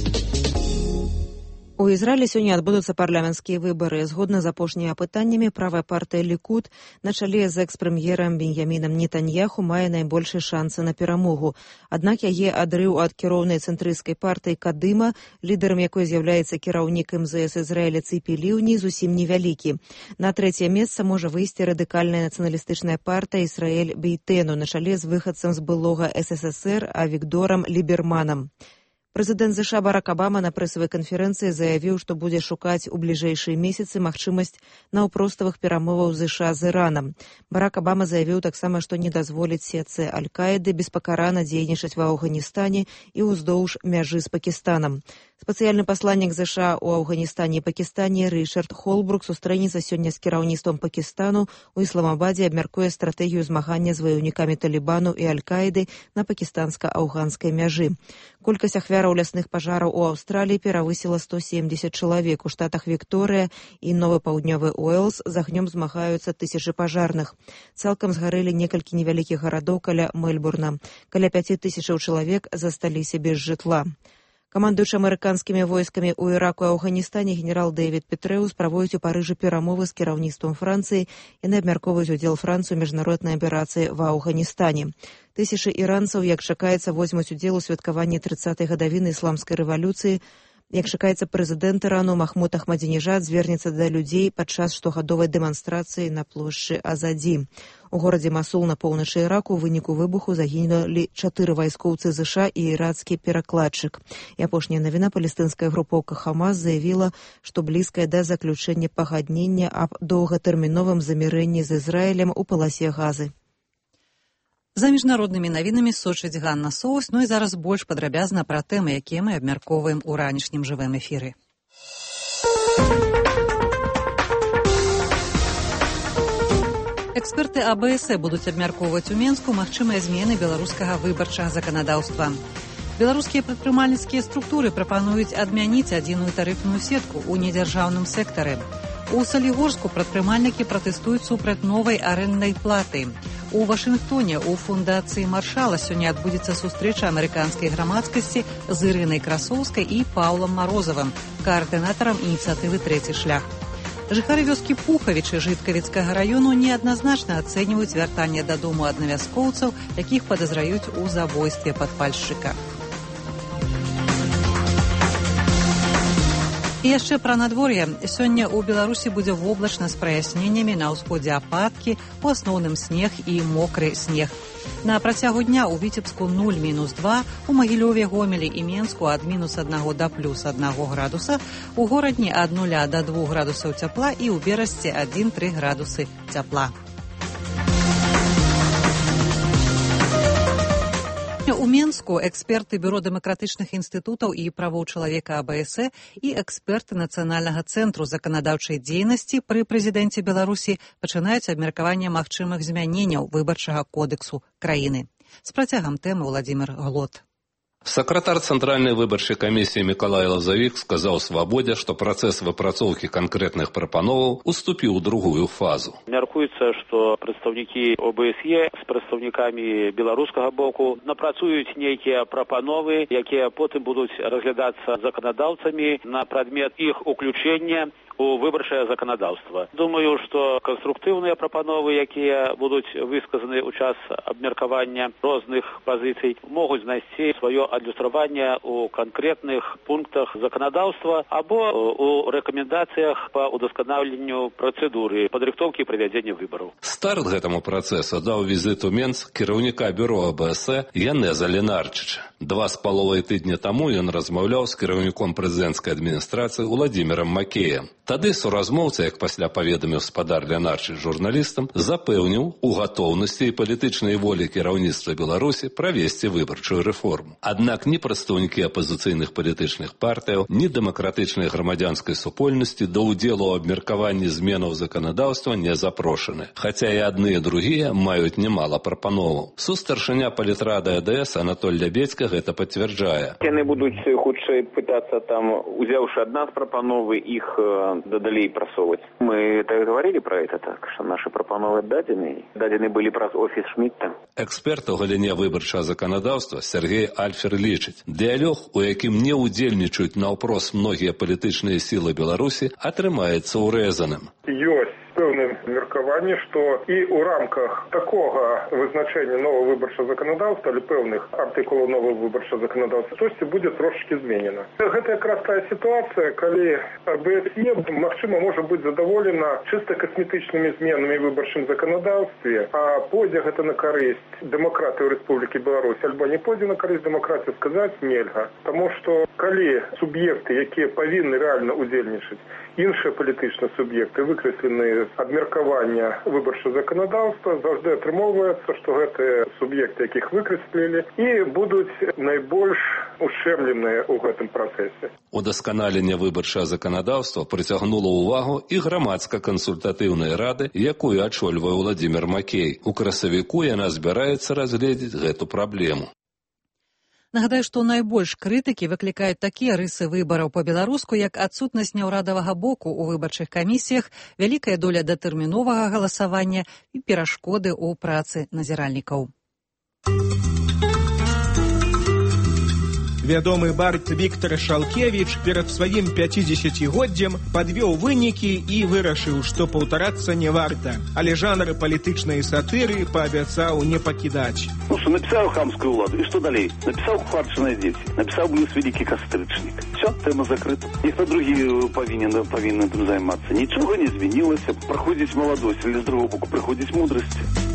У Ізраілі сёння адбудуцца парламенцкія выбары. Згодна з апошнімі апытаннямі, правая партыя Лікуд на чале з экс-прэм'ерам Беньямінам Нетаньяху мае найбольшыя шансы на перамогу. Аднак яе адрыў ад кіроўнай цэнтрысцкай партыі Кадыма, лідарам якой з'яўляецца кіраўнік эм зэ эс Ізраіля Цыпі Ліўні, зусім невялікі. На трэцяе месца можа выйсці радыкальная нацыяналістычная партыя Ісраэль Бейтэну на чале з выхадцам з былога эс эс эс эр Авігдорам Ліберманам. Прэзідэнт ЗША Барак Абама на прэсавай канферэнцыі заявіў, што будзе шукаць у бліжэйшыя месяцы магчымасць наўпроставых перамоваў ЗША з Іранам. Барак Абама заявіў таксама, што не дазволіць сетцы Аль-Каіды беспакарана дзейнічаць ва Афганістане і ўздоўж мяжы з Пакістанам. Спецыяльны пасланнік ЗША ў Афганістане і Пакістане Рычард Холбрук сустрэнецца сёння з кіраўніцтвам Пакістану ў Ісламабадзе, абмяркуе стратэгію змагання з ваяўнікамі Талібану і Аль-Каіды на пакістанска-афганскай мяжы. Колькасць ахвяраў лясных пажараў у Аўстраліі перавысіла сто семьдесят чалавек. У штатах Вікторыя і Новы Паўднёвы Уэльс з агнём змагаюцца тысячы пажарных. Цалкам згарэлі некалькі невялікіх гарадоў каля Мельбурна. Каля пяці тысячаў чалавек засталіся без жытла. Камандуючы амерыканскімі войскамі ў Іраку і Афганістане генерал Дэвід Петрэус праводзіць у Парыжы перамовы з кіраўніцтвам Францыі. Яны абмяркоўваюць удзел Францыі ў міжнароднай аперацыі ва Афганістане. Тысячы іранцаў, як чакаецца, возьмуць удзел у святкаванні трыццатай гадавіны ісламскай рэвалюцыі. Як чакаецца, прэзідэнт Ірану Махмуд Ахмадзінежад звернецца да людзей падчас штогадовай дэманстрацыі на плошчы Азаді. У горадзе Масул на поўначы Іраку ў выніку выбуху загінулі чатыры вайскоўцы ЗША і ірацкі перакладчык. І апошняя навіна, палестынская групоўка Хамас заявіла, што блізкая да заключэння пагаднення аб доўгатэрміновым замірэнні з Ізраілем у паласе Газы. За міжнароднымі навінамі сочыць Ганна Соусь, ну і зараз больш падрабязна пра тэмы, якія мы абмяркоўваем у ранішнім жывым эфіры. Эксперты А Бэ Эс Э будуць абмяркоўваць у Менску магчымыя змены беларускага выбарчага заканадаўства. Беларускія прадпрымальніцкія структуры прапануюць адмяніць адзіную тарыфную сетку ў недзяржаўным сектары. У Салігорску прадпрымальнікі пратэстуюць супраць новай арэнднай платы. У Вашынгтоне у фундацыі Маршала сёння адбудзецца сустрэча амерыканскай грамадскасці з Ірынай Красоўскай і Паўлам Марозавым, каардынатарам ініцыятывы «Трэці шлях». Жыхары вёскі Пухавічы Жыткавіцкага раёну неадназначна ацэньваюць вяртанне дадому аднавяскоўцаў, якіх падазраюць у забойстве падпальшчыка. І яшчэ пра надвор'е. Сёння ў Беларусі будзе воблачна з праясненнямі, на ўсходзе ападкі, у асноўным снег і мокры снег. На працягу дня ў Віцебску нуль мінус два, у Магілёве, Гомелі і Менску ад мінус аднаго да плюс аднаго градуса, у Горадні ад нуля да двух градусаў цяпла і ў Берасці адзін-тры градусы цяпла. У Менску эксперты Бюро дэмакратычных інстытутаў і правоў чалавека А Бэ Эс Э і эксперты Нацыянальнага цэнтру заканадаўчай дзейнасці пры прэзідэнце Беларусі пачынаюць абмеркаванне магчымых змяненняў выбарчага кодэксу краіны. З працягам тэмы Владзімир Глот. Сакратар Центральной выборчай комиссии Миколай Лазавик сказал «Свободе», что процесс выпрацоўкі конкретных прапановаў уступил другую фазу. Мяркуецца, что представники ОБСЕ с представниками белорусского боку напрацуюць нейкія прапановы, якія потым будут разглядаться законодавцами на предмет их уключения у выбарчае законодаўства. Думаю, што канструктыўныя прапановы, якія будуць высказаны ў час абмеркавання розных пазіцый, могуць знайсці сваё адлюстраванне ў канкрэтных пунктах законодаўства або ў рэкамендацыях па удасканаленню працэдуры падрыхтоўкі і правядзення выбараў. Старт гэтаму працэсу даў візіт у Менск кіраўніка бюро АБС Янеза Ленарчыча. Два з паловай тыдня таму ён размаўляў з кіраўніком прэзідэнцкай адміністрацыі Уладзімірам Макеем. Тады суразмоўца, як пасля паведаміў спадар Ленарчыч журналістам, запэўніў у гатоўнасці і палітычнай волі кіраўніцтва Беларусі правесці выбарчую рэформу. Аднак ні прадстаўнікі апазіцыйных палітычных партыяў, ні дэмакратычнай грамадзянскай супольнасці да ўдзелу ў абмеркаванні зменаў заканадаўства не запрошаны. Хаця і адны і другія маюць немало прапановаў. Сустаршыня палітрады АДС Анатоль Лябедзька гэта пацвярджае. Яны будуць хутчэй пытацца там, узяўшы ад нас прапановы, іх дадалей прасоўваць. Мы так говорили про это, так, что наши прапановы дадзены. Дадзены былі праз офіс Шмітта. Эксперт у галіне выбарчага заканадаўства Сергей Альфер лічыць, дыялог, у якім не ўдзельнічаюць наўпрост многія палітычныя сілы Беларусі, атрымаецца ўрэзаным. Ёсць пэўнае меркаванне, што і ў рамках такога вызначэння нового выбарчага заканадаўства или пэўных артыкулаў нового выбарчага заканадаўства штосьці будзе трошки зменена. Гэта якраз тая сітуацыя, калі АБСЕ, магчыма, можа быць задаволена чыста касметычнымі зменамі ў выбарчым заканадаўстве, а пойдзе гэта на карысць дэмакратыі Рэспублікі Беларусь, альбо не пойдзе на карысць дэмакратыі, сказаць нельга. Таму што калі суб'екты, якія павінны рэальна удзельнічаць, іншыя палітычныя суб'екты выкрэсленыя з абмеркавання выбарчага заканадаўства, заўжды атрымоўваецца, што гэтыя суб'екты, якіх выкрэслілі, і будуць найбольш ушчэмленыя ў гэтым працэсе. Удасканаленне выбарчага заканадаўства прыцягнула ўвагу і грамадска-кансультатыўнай рады, якую ачольвае Уладзімір Макей. У красавіку яна збіраецца разгледзець гэту праблему. Нагадаю, што найбольш крытыкі выклікаюць такія рысы выбараў па-беларуску, як адсутнасць няўрадавага боку ў выбарчых камісіях, вялікая доля датэрміновага галасавання і перашкоды ў працы назіральнікаў. Вядомы бард Віктор Шалкевіч перад сваім пяцідзесяцігоддзям падвёў вынікі і вырашыў, што паўтарацца не варта, але жанр палітычнай сатыры паабяцаў не пакідаць. Ну что, написал хамскую уладу, и что далее? Написал «Кухарчиные дети», написал «Блюз великий кастрычник». Все, тема закрыта. Ніхто другі повинен, повинен этим займаться. Ничего не изменилось. Проходить молодость, или с другого боку проходить мудрость.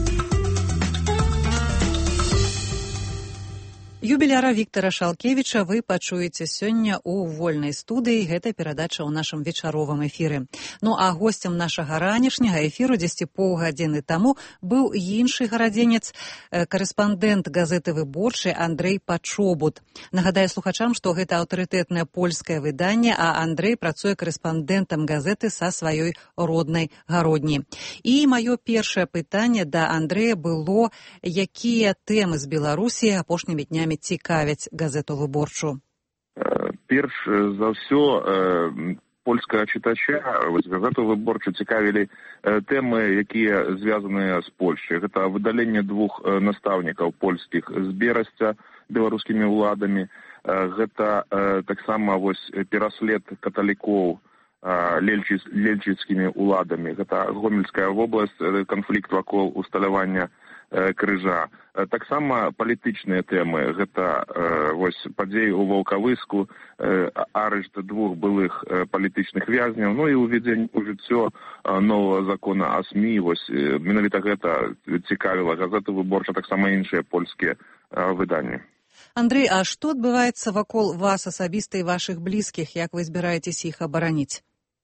Юбіляра Віктара Шалкевіча вы пачуеце сёння ў вольнай студыі. Гэта перадача ў нашым вечаровым эфіры. Ну а госцем нашага ранішняга эфіру дзесьці паўгадзіны таму быў іншы гарадзенец, карэспандэнт газеты «Выборчай» Андрэй Пачобут. Нагадаю слухачам, што гэта аўтарытэтнае польскае выданне, а Андрэй працуе карэспандэнтам газеты са сваёй роднай гародні. І маё першае пытанне да Андрэя было, якія тэмы з Беларусі апошнімі днямі цікавяць газету «Выборчу». Перш за ўсё польскага чытача газету «Выборчу» цікавілі тэмы, якія звязаныя з Польшай. Гэта выдаленне двух настаўнікаў польскіх з Берасця беларускімі ўладамі. Гэта таксама вось пераслед каталікоў лельчыцкімі ўладамі. Гэта Гомельская вобласць, канфлікт вакол усталявання крыжа. Таксама палітычныя тэмы. Гэта вось падзеі ў Ваўкавыску, арышт двух былых палітычных вязняў, ну і ўвядзенне ў жыццё новага закона о СМІ. Вось менавіта гэта цікавіла газету «Выборча», таксама іншыя польскія выданні. Андрэй, а што адбываецца вакол вас асабіста і вашых блізкіх, як вы збіраецеся іх абараніць?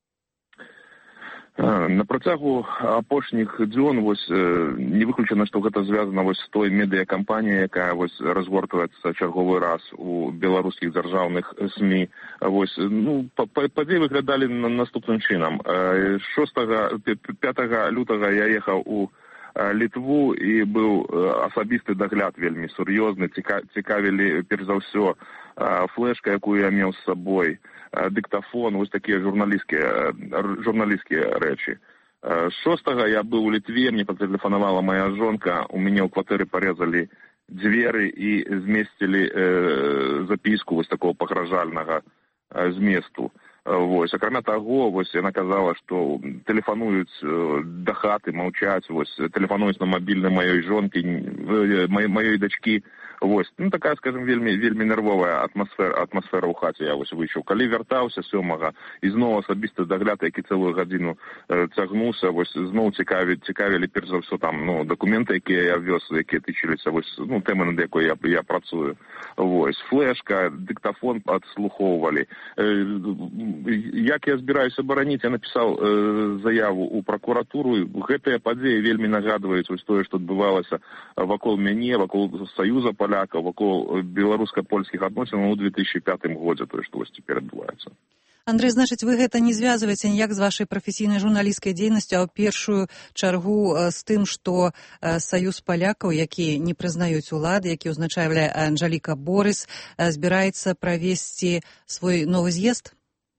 На працягу апошніх дзён вось не выключана, што гэта звязана вось з той медыякампаніяй, якая вось разгортваецца чарговы раз у беларускіх дзяржаўных СМІ. Вось, ну, падзеі выглядалі наступным чынам. шостага пятага лютага я ехаў у Літву, і быў асабісты дагляд вельмі сур'ёзны, цікавілі перш за ўсё флешка, якую я меў з сабой, дыктафон, вось такія журналісцкія журналісцкія рэчы. Шостага я быў у Літве, мне патэлефанавала моя жонка, у мяне ў кватэры парезалі дзверы і змесцілі э, запіску вось такого пагражальнага э, зместу. Вось, акрамя таго, вось яна казала, што тэлефануюць э, да хаты, маўчаць, вось, тэлефануюць на мабільны маёй жонкі, э, маёй дачкі. Вось, ну такая, скажем, вельмі вельмі нервовая атмасфера, атмасфера ў хаце я вось выйшаў. Калі вяртаўся сёмага і зноў асабісты дагляд, які цэлую гадзіну э, цягнуўся, вось зноў цікавілі, цікавілі перш за ўсё там, ну, дакументы, якія я вёз, якія тычыліся, вось, ну, тэмы, над якой я, я працую. Вось, флешка, дыктафон адслухоўвалі. Э, як я збіраюся бараніць, я напісаў э, заяву ў пракуратуру. Гэтыя падзеі вельмі нагадваюць вось тое, што адбывалася вакол мяне, вакол Саюза полякаў, вакол беларуска-польскіх адносінаў у две тысячи пятым годзе, тое, што вось цяпер адбываецца. Андрэй, значыць, вы гэта не звязваеце ніяк з вашай прафесійнай журналісцкай дзейнасцю, а ў першую чаргу з тым, што Саюз палякаў, які не прызнаюць улады, які ўзначальвае Анжэліка Борыс, збіраецца правесці свой новы з'езд?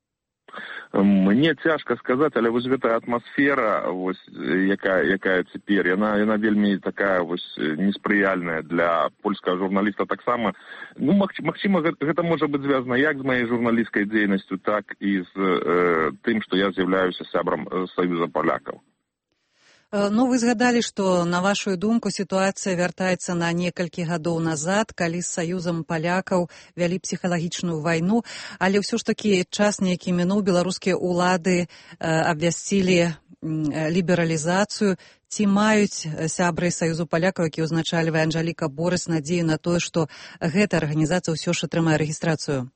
Мне цяжка сказаць, але вось гэтая атмасфера, вось, якая, якая цяпер, яна, яна вельмі такая вось неспрыяльная для польскага журналіста таксама. Ну, магчыма, гэта можа быць звязана як з маёй журналісцкай дзейнасцю, так і з э, тым, што я з'яўляюся сябрам Саюза палякаў. Ну, вы згадалі, што, на вашу думку, сітуацыя вяртаецца на некалькі гадоў назад, калі з Саюзам палякаў вялі псіхалагічную вайну, але ўсё ж такі час нейкі мінуў, беларускія ўлады э, абвясцілі лібералізацыю. Ці маюць сябры Саюзу палякаў, які ўзначальвае Анжэліка Борыс, надзею на тое, што гэта арганізацыя ўсё ж атрымае рэгістрацыю?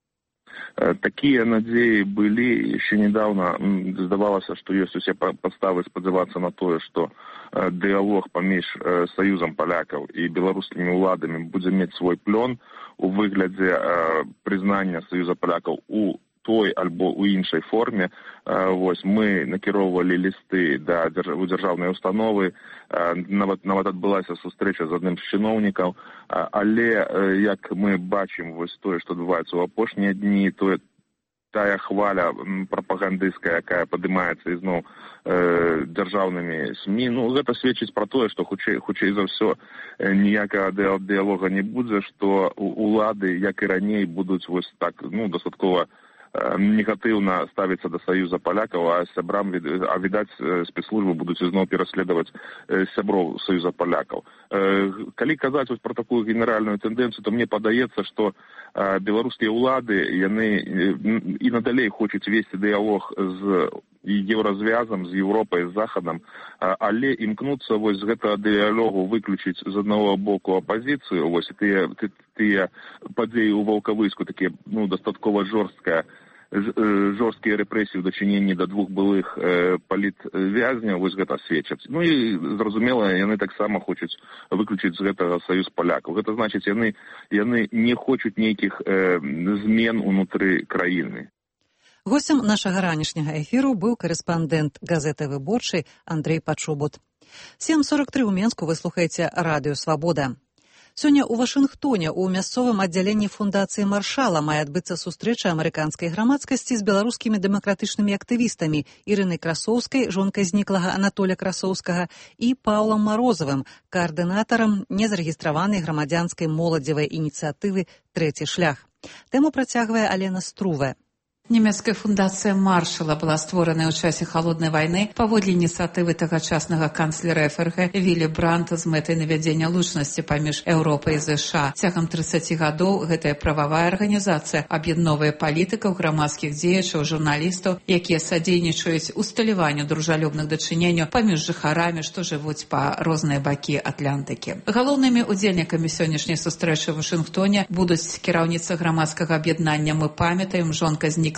Такія надзеі былі, яшчэ недавно здавалася, што ёсць усе падставы спадзявацца на тое, што дыялог паміж Саюзам палякаў і беларускімі ўладамі будзе мець свой плён у выглядзе прызнання Саюза палякаў у той альбо ў іншай форме. Вось, мы накіроўвалі лісты да дзяржаўнай установы, нават, нават адбылася сустрэча з адным з чыноўнікаў, але як мы бачым вось тое, што адбываецца ў апошнія дні, то тая хваля прапагандысцкая, якая падымаецца ізноў э, дзяржаўнымі СМІ, ну, гэта сведчыць пра тое, што хутчэй, хутчэй за ўсё ніякага дыялога не будзе, што улады, як і раней, будуць вось так, ну, дастаткова негатыўна ставіцца да Саюза палякаў, а сябрам, а відаць, спецслужбы будуць ізноў пераследаваць сяброў Саюза палякаў. Калі казаць вось пра такую генеральную тэндэнцыю, то мне падаецца, што беларускія ўлады, яны і надалей хочуць весці дыялог з еўразвязам, з Еўропай, з Захадам, але імкнуцца вось з гэтага дыялогу выключыць з аднаго боку апазіцыю, вось тыя, тыя падзеі ў Ваўкавыску, такія, ну, дастаткова жорсткая, жорсткія рэпрэсіі ў дачыненні да двух былых э, палітвязняў, вось гэта сведчаць. Ну і, зразумела, яны таксама хочуць выключыць з гэтага Саюз палякаў. Гэта значыць, яны, яны не хочуць нейкіх э, змен унутры краіны. Гостем нашага ранішняга эфіру быў корэспандэнт газеты «Выборчай» Андрэй Пачобут. сем сорок тры ў Менску вы слухаеце радыё «Свабода». Сёння ў Вашынгтоне ў мясцовым аддзяленні фундацыі Маршала мае адбыцца сустрэча амерыканскай грамадскасці з беларускімі дэмакратычнымі актывістамі Ірынай Красоўскай, жонкай зніклага Анатоля Красоўскага, і Паўлам Марозавым, каардынатарам незарэгістраванай грамадзянскай моладзевай ініцыятывы «Трэці шлях». Тэму працягвае Алена Струве. Нямецкая фундацыя Маршала была створаная ў часе халоднай вайны паводле ініцыятывы тагачаснага канцлера эф эр гэ Вілі Бранта з мэтай навядзення лучнасці паміж Еўропай і ЗША. Цягам трыццаці гадоў гэтая прававая арганізацыя аб'ядноўвае палітыкаў, грамадскіх дзеячаў, журналістаў, якія садзейнічаюць усталяванню дружалюбных дачыненняў паміж жыхарамі, што жывуць па розныя бакі Атлантыкі. Галоўнымі удзельнікамі сённяшняй сустрэчы ў Вашынгтоне будуць кіраўніца грамадскага аб'яднання «Мы памятаем», жонка знік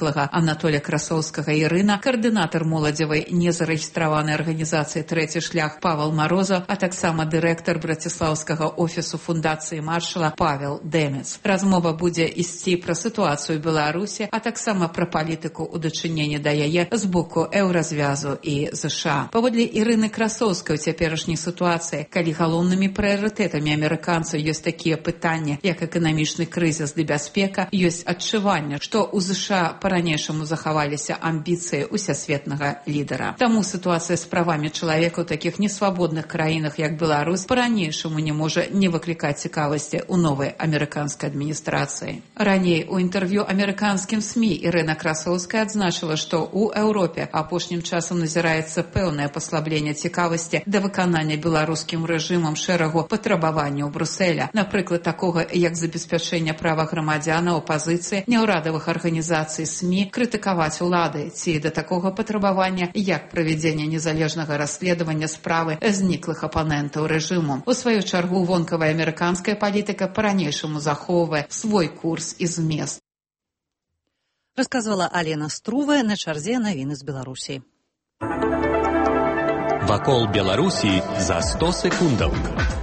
зніклага Анатоля Красоўскага Ірына, каардынатар моладзевай незарэгістраванай арганізацыі «Трэці шлях» Павел Мароза, а таксама дырэктар браціслаўскага офісу фундацыі маршала Павел Дэмец. Размова будзе ісці пра сітуацыю ў Беларусі, а таксама пра палітыку ў дачыненні да яе з боку Еўразвязу і ЗША. Паводле Ірыны Красоўскай у цяперашняй сітуацыі, калі галоўнымі прыярытэтамі амерыканцаў ёсць такія пытанні, як эканамічны крызіс ды бяспека, ёсць адчуванне, што ў ЗША па-ранейшаму захаваліся амбіцыі усесветнага лідара. Таму сітуацыя з правамі чалавека ў такіх несвабодных краінах, як Беларусь, па-ранейшаму не можа не выклікаць цікавасці ў новай амерыканскай адміністрацыі. Раней у інтэрв'ю амерыканскім СМІ Ірына Красоўская адзначыла, што ў Еўропе апошнім часам назіраецца пэўнае паслабленне цікавасці да выканання беларускім рэжымам шэрагу патрабаванняў Брюсселя, напрыклад, такога, як забеспячэнне права грамадзянаў апазіцыі, няўрадавых арганізацый СМІ крытыкаваць улады, ці да такога патрабавання, як правядзенне незалежнага расследавання справы зніклых апанентаў рэжыму. У сваю чаргу, вонкавая амерыканская палітыка па-ранейшаму захоўвае свой курс і змест. Расказвала Алена Струвая, на чарзе навіны з Беларусі. Вакол Беларусі за сто секундаў.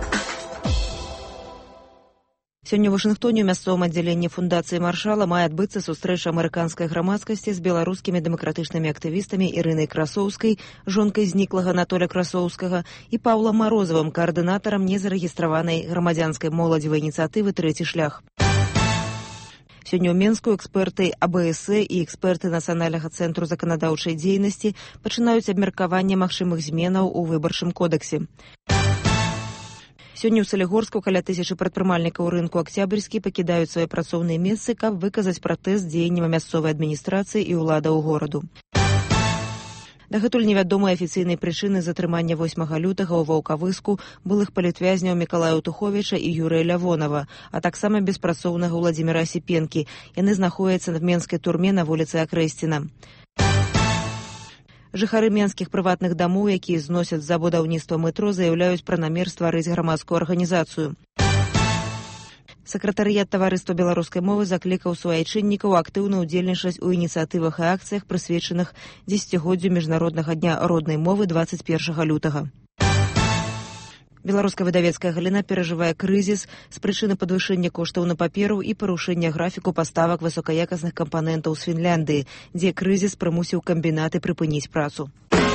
Сёння ў Вашынгтоне ў мясцовым аддзяленні фундацыі маршала мае адбыцца сустрэча амерыканскай грамадскасці з беларускімі дэмакратычнымі актывістамі Ірынай Красоўскай, жонкай зніклага Анатоля Красоўскага, і Паўлам Марозавым, каардынатарам незарэгістраванай грамадзянскай моладзевай ініцыятывы «Трэці шлях». Сёння ў Менску эксперты АБС і эксперты Нацыянальнага цэнтру заканадаўчай дзейнасці пачынаюць абмеркаванне магчымых зменаў у выбарчым кодексе. Сёння ў Салігорску каля тысячы прадпрымальнікаў рынку Октябрьскі пакідаюць свае працоўныя месцы, каб выказаць пратэст дзеянням мясцовай адміністрацыі і ўладаў гораду. Дагэтуль невядомыя афіцыйныя прычыны затрымання восьмага лютага ў Ваўкавыску былых палітвязняў Мікалая Туховіча і Юрыя Лявонава, а таксама беспрацоўнага Владзіміра Асіпенкі. Яны знаходзяцца на менскай турме на вуліцы Акрэсціна. Жыхары менскіх прыватных дамоў, якія зносяць за будаўніцтва метро, заяўляюць пра намер стварыць грамадскую арганізацыю. Сакратарыят таварыства беларускай мовы заклікаў суайчыннікаў актыўна ўдзельнічаць у ініцыятывах і акцыях, прысвечаных дзесяцігоддзю міжнароднага дня роднай мовы дваццаць першага лютага. Беларуская выдавецкая галіна перажывае крызіс з прычыны падвышэння коштаў на паперу і парушэння графіку паставак высокаякасных кампанентаў з Фінляндыі, дзе крызіс прымусіў камбінаты прыпыніць працу.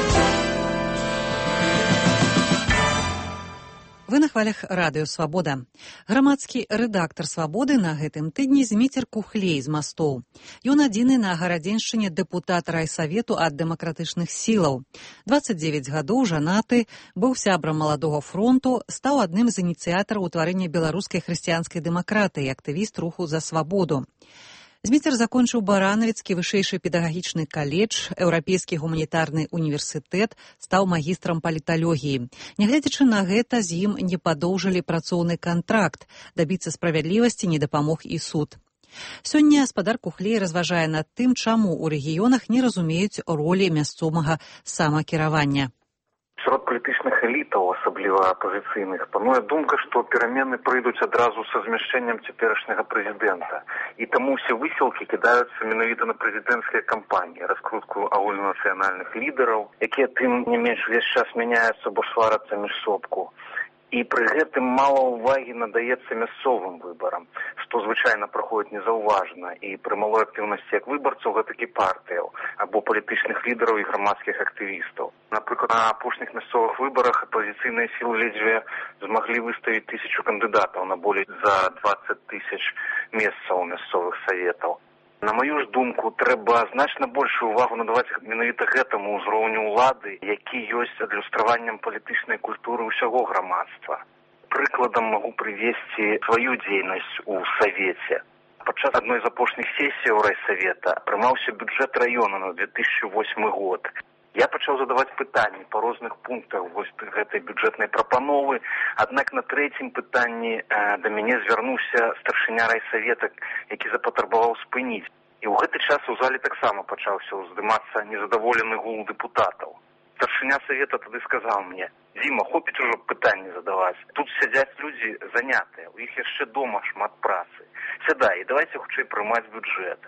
Вы на хвалях радыё «Свабода». Грамадскі рэдактар «Свабоды» на гэтым тыдні Зміцер Кухлей з Мастоў. Ён адзіны на гарадзеншчыне дэпутат райсавету ад дэмакратычных сілаў. дваццаць дзевяць гадоў, жанаты, быў сябрам маладога фронту, стаў адным з ініцыятараў утварэння беларускай хрысціянскай дэмакратыі і актывіст руху за свабоду. Зміцер закончыў Баранавіцкі вышэйшы педагагічны каледж, Еўрапейскі гуманітарны універсітэт, стаў магістрам паліталогіі. Нягледзячы на гэта, з ім не падоўжылі працоўны кантракт. Дабіцца справядлівасці не дапамог і суд. Сёння гаспадар Кухлей разважае над тым, чаму ў рэгіёнах не разумеюць ролі мясцовага самакіравання. Сярод палітычных элітаў, асабліва апазіцыйных, пануе думка, што перамены прыйдуць адразу са змяшчэннем цяперашняга прэзідэнта. І таму ўсе высілкі кідаюцца менавіта на прэзідэнцкія кампаніі, раскрутку агульнанацыянальных лідараў, якія тым не менш увесь час мяняюцца, бо сварацца між собку. І пры гэтым мала ўвагі надаецца мясцовым выбарам, што звычайна праходзіць незаўважна, і пры малой актыўнасці як выбарцаў, гэтак і партыяў, або палітычных лідараў і грамадскіх актывістаў. Напрыклад, на апошніх мясцовых выбарах апазіцыйныя сілы ледзьве змаглі выставіць тысячу кандыдатаў на болей за дваццаць тысяч месцаў мясцовых саветаў. На маю ж думку, трэба значна большую ўвагу надаваць менавіта гэтаму ўзроўню ўлады, які ёсць адлюстраваннем палітычнай культуры ўсяго грамадства. Прыкладам магу прывесці сваю дзейнасць у савеце. Падчас адной з апошніх сесіяў райсавета прымаўся бюджэт раёна на две тысячы восьмы год. Я пачаў задаваць пытанні па розных пунктах вось гэтай бюджэтнай прапановы, аднак на трэцім пытанні э, да мяне звярнуўся старшыня райсавета, які запатрабаваў спыніць. І ў гэты час у залі таксама пачаўся ўздымацца незадаволены гул дэпутатаў. Старшыня савета тады сказаў мне: «Дзіма, хопіць ужо пытанні задаваць. Тут сядзяць людзі занятыя, у іх яшчэ дома шмат працы. Сядай, і давайце хутчэй прымаць бюджэт».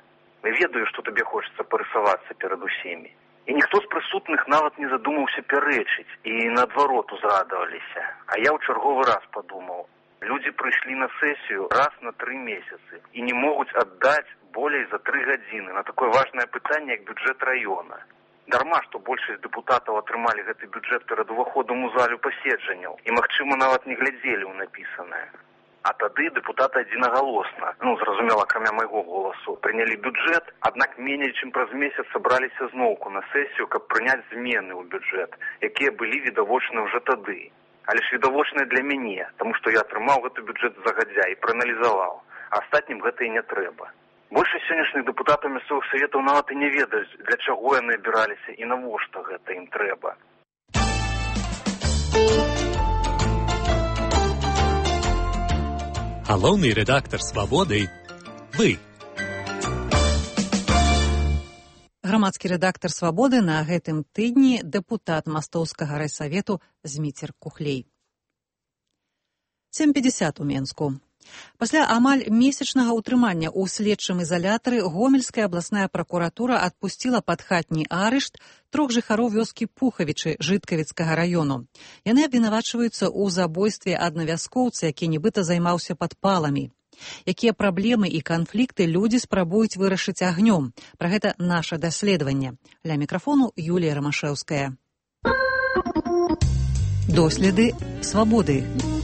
Ведаю, што табе хочацца парысавацца перад усімі. І ніхто з прысутных нават не задумаўся пярэчыць і наадварот узрадаваліся. А я ў чарговы раз падумаў, людзі прыйшлі на сесію раз на тры месяцы і не могуць аддаць болей за тры гадзіны на такое важнае пытанне, як бюджэт раёна. Дарма, што большасць дэпутатаў атрымалі гэты бюджэт перад уваходам у залю паседжанняў і, магчыма, нават не глядзелі ў напісанае. А тады дэпутаты адзінагалосна, ну, зразумела, акрамя майго голасу, прынялі бюджэт, аднак меней чым праз месяц сабраліся зноўку на сесію, каб прыняць змены ў бюджэт, якія былі відавочныя ўжо тады. Але ж відавочныя для мяне, таму што я атрымаў гэты бюджэт загадзя і прааналізаваў, а астатнім гэта і не трэба. Большасць сённяшніх дэпутатаў мясцовых саветаў нават і не ведаюць, для чаго яны абіраліся і навошта гэта ім трэба. Галоўны рэдактар «Свабоды» – вы. Грамадскі рэдактар «Свабоды» на гэтым тыдні дэпутат Мастоўскага райсавету Зміцер Кухлей. сем пятьдесят у Менску. Пасля амаль месячнага ўтрымання ў следчым ізалятары Гомельская абласная пракуратура адпусціла пад хатні арышт трох жыхароў вёскі Пухавічы Жыткавіцкага раёну. Яны абвінавачваюцца ў забойстве аднавяскоўца, які нібыта займаўся падпаламі. Якія праблемы і канфлікты людзі спрабуюць вырашыць агнём? Пра гэта наша даследаванне. Ля мікрафону Юлія Рамашэўская. Доследы свабоды.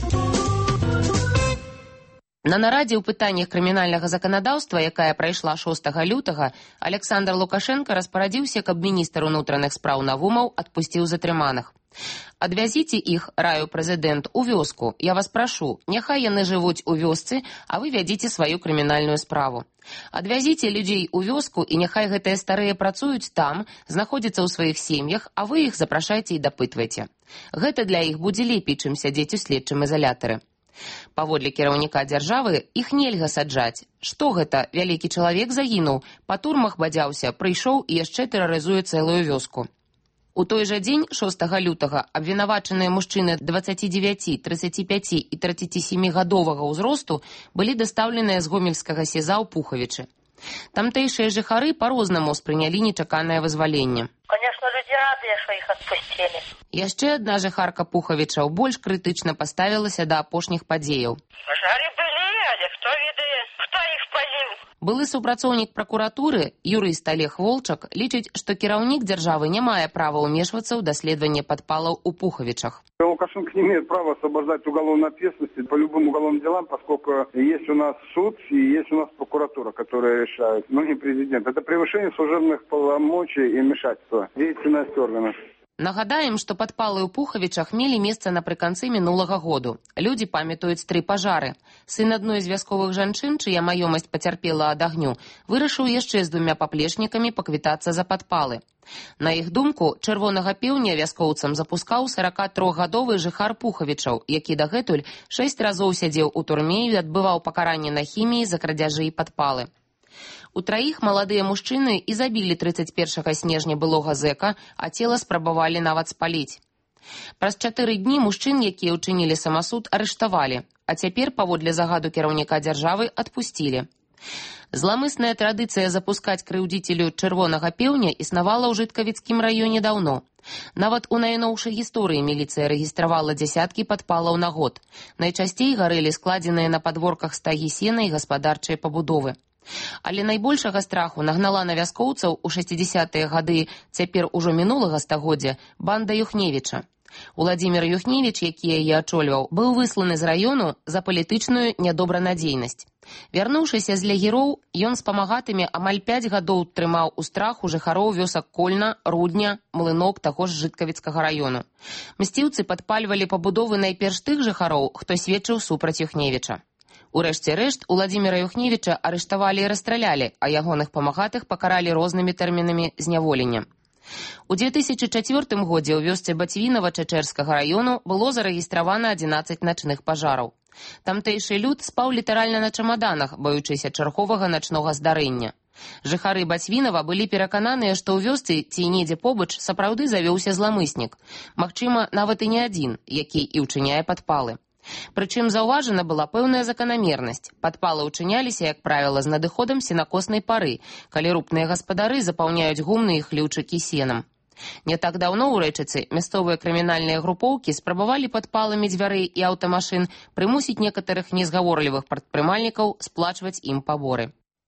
На нарадзе ў пытаннях крымінальнага заканадаўства, якая прайшла шостага лютага, Александр Лукашенко распарадзіўся, каб міністр унутраных спраў Навумаў адпусціў затрыманых. Адвязіце іх, раю прэзідэнт, у вёску. Я вас прашу, няхай яны жывуць у вёсцы, а вы вядзіце сваю крымінальную справу. Адвязіце людзей у вёску, і няхай гэтыя старыя працуюць там, знаходзяцца ў сваіх сем'ях, а вы іх запрашайце і дапытвайце. Гэта для іх будзе лепей, чым сядзець у следчым ізалятары. Паводле кіраўніка дзяржавы іх нельга саджаць. Што гэта? Вялікі чалавек загінуў, па турмах бадзяўся, прыйшоў і яшчэ тэрарызуе цэлую вёску. У той жа дзень, шостага лютага, абвінавачаныя мужчыны дваццаці дзевяці, трыццаці пяці і трыццаці сямі гадовага ўзросту былі дастаўленыя з гомельскага сеза ў Пухавічы. Тамтэйшыя жыхары па-рознаму спрынялі нечаканае вызваленне. Конечно, людзі радыя, што іх адпусцілі. Яшчэ адна жыхарка Пухавічаў больш крытычна паставілася да апошніх падзеяў. Пажары былі, але хто ведае, хто іх паліў? Былы супрацоўнік пракуратуры, юрыст Олег Волчак, лічыць, што кіраўнік дзяржавы не мае права ўмешвацца ў даследаванне падпалаў у Пухавічах. Лукашенко не имеет права освобождать уголовной ответственности по любым уголовным делам, поскольку есть у нас суд и есть у нас прокуратура, которая решает, но не президент. Это превышение служебных полномочий и вмешательства в деятельность органов. Нагадаем, што падпалы ў Пухавічах мелі месца напрыканцы мінулага году. Людзі памятаюць тры пажары. Сын адной з вясковых жанчын, чыя маёмасць пацярпела ад агню, вырашыў яшчэ з двумя паплечнікамі паквітацца за падпалы. На іх думку, чырвонага пеўня вяскоўцам запускаў саракатрохгадовы жыхар Пухавічаў, які дагэтуль шэсць разоў сядзеў у турме і адбываў пакаранне на хіміі за крадзяжы і падпалы. У траіх маладыя мужчыны і забілі трыццаць першага снежня былога зэка, а цела спрабавалі нават спаліць. Праз чатыры дні мужчын, якія ўчынілі самасуд, арыштавалі, а цяпер, паводле загаду кіраўніка дзяржавы, адпусцілі. Зламысная традыцыя запускаць крыўдзіцелю чырвонага пеўня існавала ў Жыткавіцкім раёне даўно. Нават у найноўшай гісторыі міліцыя рэгістравала дзясяткі падпалаў на год. Найчасцей гарэлі складзеныя на падворках стагі сена і гаспадарчыя пабудовы. Але найбольшага страху нагнала на вяскоўцаў у шэсцідзесятыя гады цяпер ужо мінулага стагоддзя банда Юхневіча. Уладзімір Юхневіч, які яе ачольваў, быў высланы з раёну за палітычную нядобранадзейнасць. Вярнуўшыся з лягіроў, ён з памагатымі амаль пяць гадоў трымаў у страху жыхароў вёсак Кольна, Рудня, Млынок таго ж Жыткавіцкага раёну. Мсціўцы падпальвалі пабудовы найперш тых жыхароў, хто сведчыў супраць Юхневіча. Урэшце рэшт, Уладзіміра Юхневіча арыштавалі і расстралялі, а ягоных памагатых пакаралі рознымі тэрмінамі зняволення. У две тысячы чацвёртым годзе ў вёсцы Бацьвінава Чачэрскага раёну было зарэгістравана адзінаццаць начных пажараў. Тамтэйшы люд спаў літаральна на чамаданах, баючыся чарговага начнога здарэння. Жыхары Бацьвінава былі перакананыя, што ў вёсцы ці недзе побач сапраўды завёўся зламыснік. Магчыма, нават і не адзін, які і ўчыняе падпалы. Прычым заўважана была пэўная заканамернасць. Падпалы ўчыняліся, як правіла, з надыходам сенакоснай пары, калі рупныя гаспадары запаўняюць гумны і хлеўчыкі сенам. Не так даўно ў Рэчыцы мясцовыя крымінальныя групоўкі спрабавалі падпаламі дзвярэй і аўтамашын прымусіць некаторых незгаворлівых прадпрымальнікаў сплачваць ім паборы.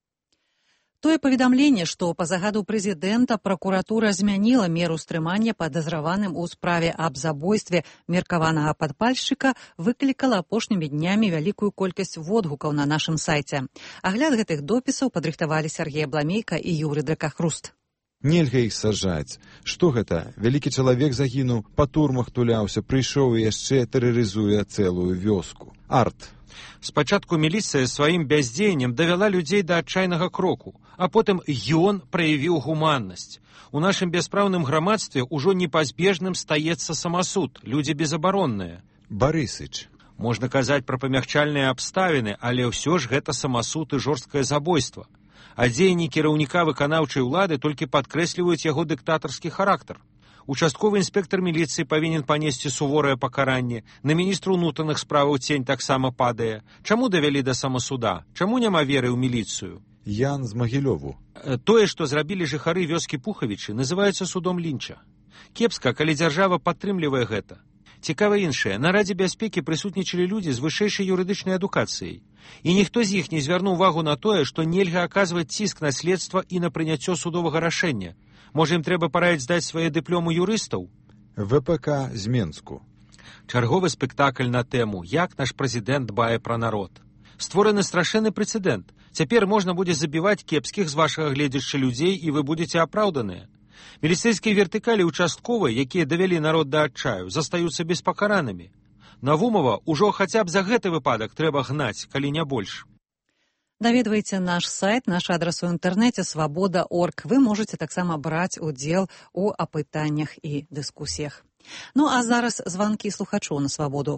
Тое паведамленне, што па загаду прэзідэнта пракуратура змяніла меру стрымання падазраваным у справе аб забойстве меркаванага падпальшчыка, выклікала апошнімі днямі вялікую колькасць водгукаў на нашым сайце. Агляд гэтых допісаў падрыхтавалі Сергей Абламейка і Юрый Дракахруст. Нельга іх сажаць. Што гэта? Вялікі чалавек загінуў, па турмах туляўся, прыйшоў і яшчэ тэрарызуе цэлую вёску. Арт. Спачатку міліцыя сваім бяздзеяннем давяла людзей да адчайнага кроку, а потым ён праявіў гуманнасць. У нашым бяспраўным грамадстве ўжо непазбежным стаецца самасуд, людзі безабаронныя. Барысыч. Можна казаць пра памягчальныя абставіны, але ўсё ж гэта самасуд і жорсткае забойства. А дзеянні кіраўніка выканаўчай улады толькі падкрэсліваюць яго дыктатарскі характар. Участковы інспектар міліцыі павінен панесці суворае пакаранне, на міністру ўнутраных справаў цень таксама падае. Чаму давялі да самасуда? Чаму няма веры ў міліцыю? Ян з Магілёву. Тое, што зрабілі жыхары вёскі Пухавічы, называецца судом лінча. Кепска, калі дзяржава падтрымлівае гэта. Цікава іншае, на Радзе бяспекі прысутнічалі людзі з вышэйшай юрыдычнай адукацыяй. І ніхто з іх не звярнуў увагу на тое, што нельга аказваць ціск на следства і на прыняццё судовага рашэння. Можа, ім трэба параіць здаць свае дыпломы юрыстаў? ВПК з Менску. Чарговы спектакль на тэму «Як наш прэзідэнт дбае пра народ». Створаны страшэнны прэцэдэнт. Цяпер можна будзе забіваць кепскіх з вашага гледзяча людзей, і вы будзеце апраўданыя. Міліцэйскія вертыкалі участковыя, якія давялі народ да адчаю, застаюцца беспакаранымі. Навумова ўжо хаця б за гэты выпадак трэба гнаць, калі не больш. Наведвайце наш сайт, наш адрас у інтэрнэце свабода точка орг. Вы можаце таксама браць удзел у апытаннях і дыскусіях. Ну а зараз званкі слухачоў на свабоду.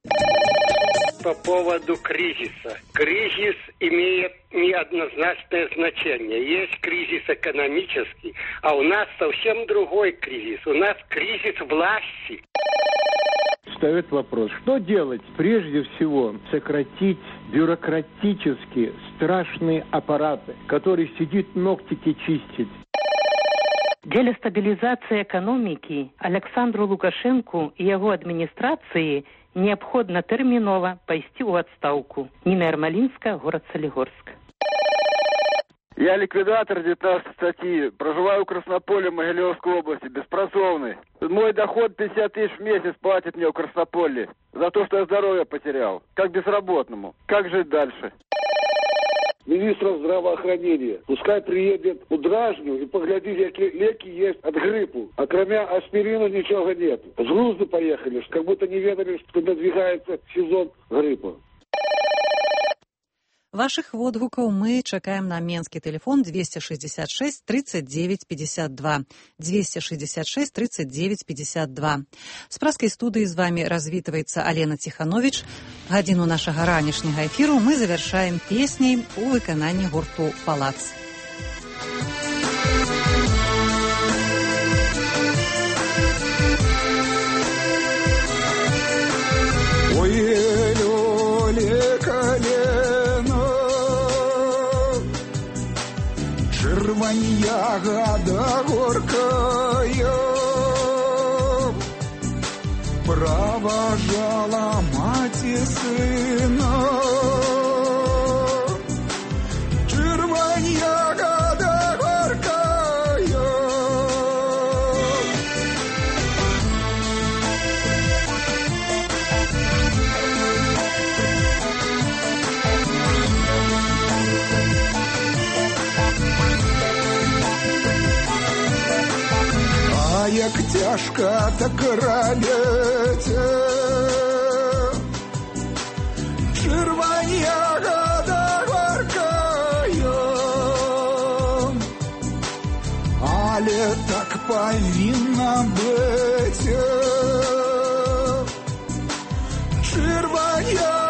По поводу кризиса. Кризис имеет неоднозначное значение. Есть кризис экономический, а у нас совсем другой кризис. У нас кризис власти. Встает вопрос, что делать? Прежде всего, сократить бюрократические страшные аппараты, который сидит ногтики чистит. Для стабилизации экономики Александру Лукашенку и его администрации необходимо терминово пойти в отставку. Нина Ермолинская, город Солигорск. Я ликвидатор девятнадцатой статьи, проживаю в Краснополе Могилевской области, беспрацовный. Мой доход пятьдесят тысяч в месяц платит мне в Краснополе за то, что я здоровье потерял, как безработному. Как жить дальше? Министром здравоохранения. Пускай приедет у Дражню и поглядит, какие леки есть от гриппу. А кроме аспирина ничего нет. С груза поехали, как будто не ведали, что надвигается сезон гриппа. Вашых водгукаў мы чакаем на менскі тэлефон двести шестьдесят шесть тридцать девять пятьдесят два. двести шестьдесят шесть тридцать девять пятьдесят два. З праскай студыі з вами развітваецца Алена Ціхановіч. Гадзіну нашага ранішняга эфіру мы завяршаем песняй у выкананні гурту «Палац». Ой, ягода горкая провожала мать и сына. Червонь ягода горкая. А як тяжко так ралеце, червонь ягода горкая, але так повинно быть, червонь ягода.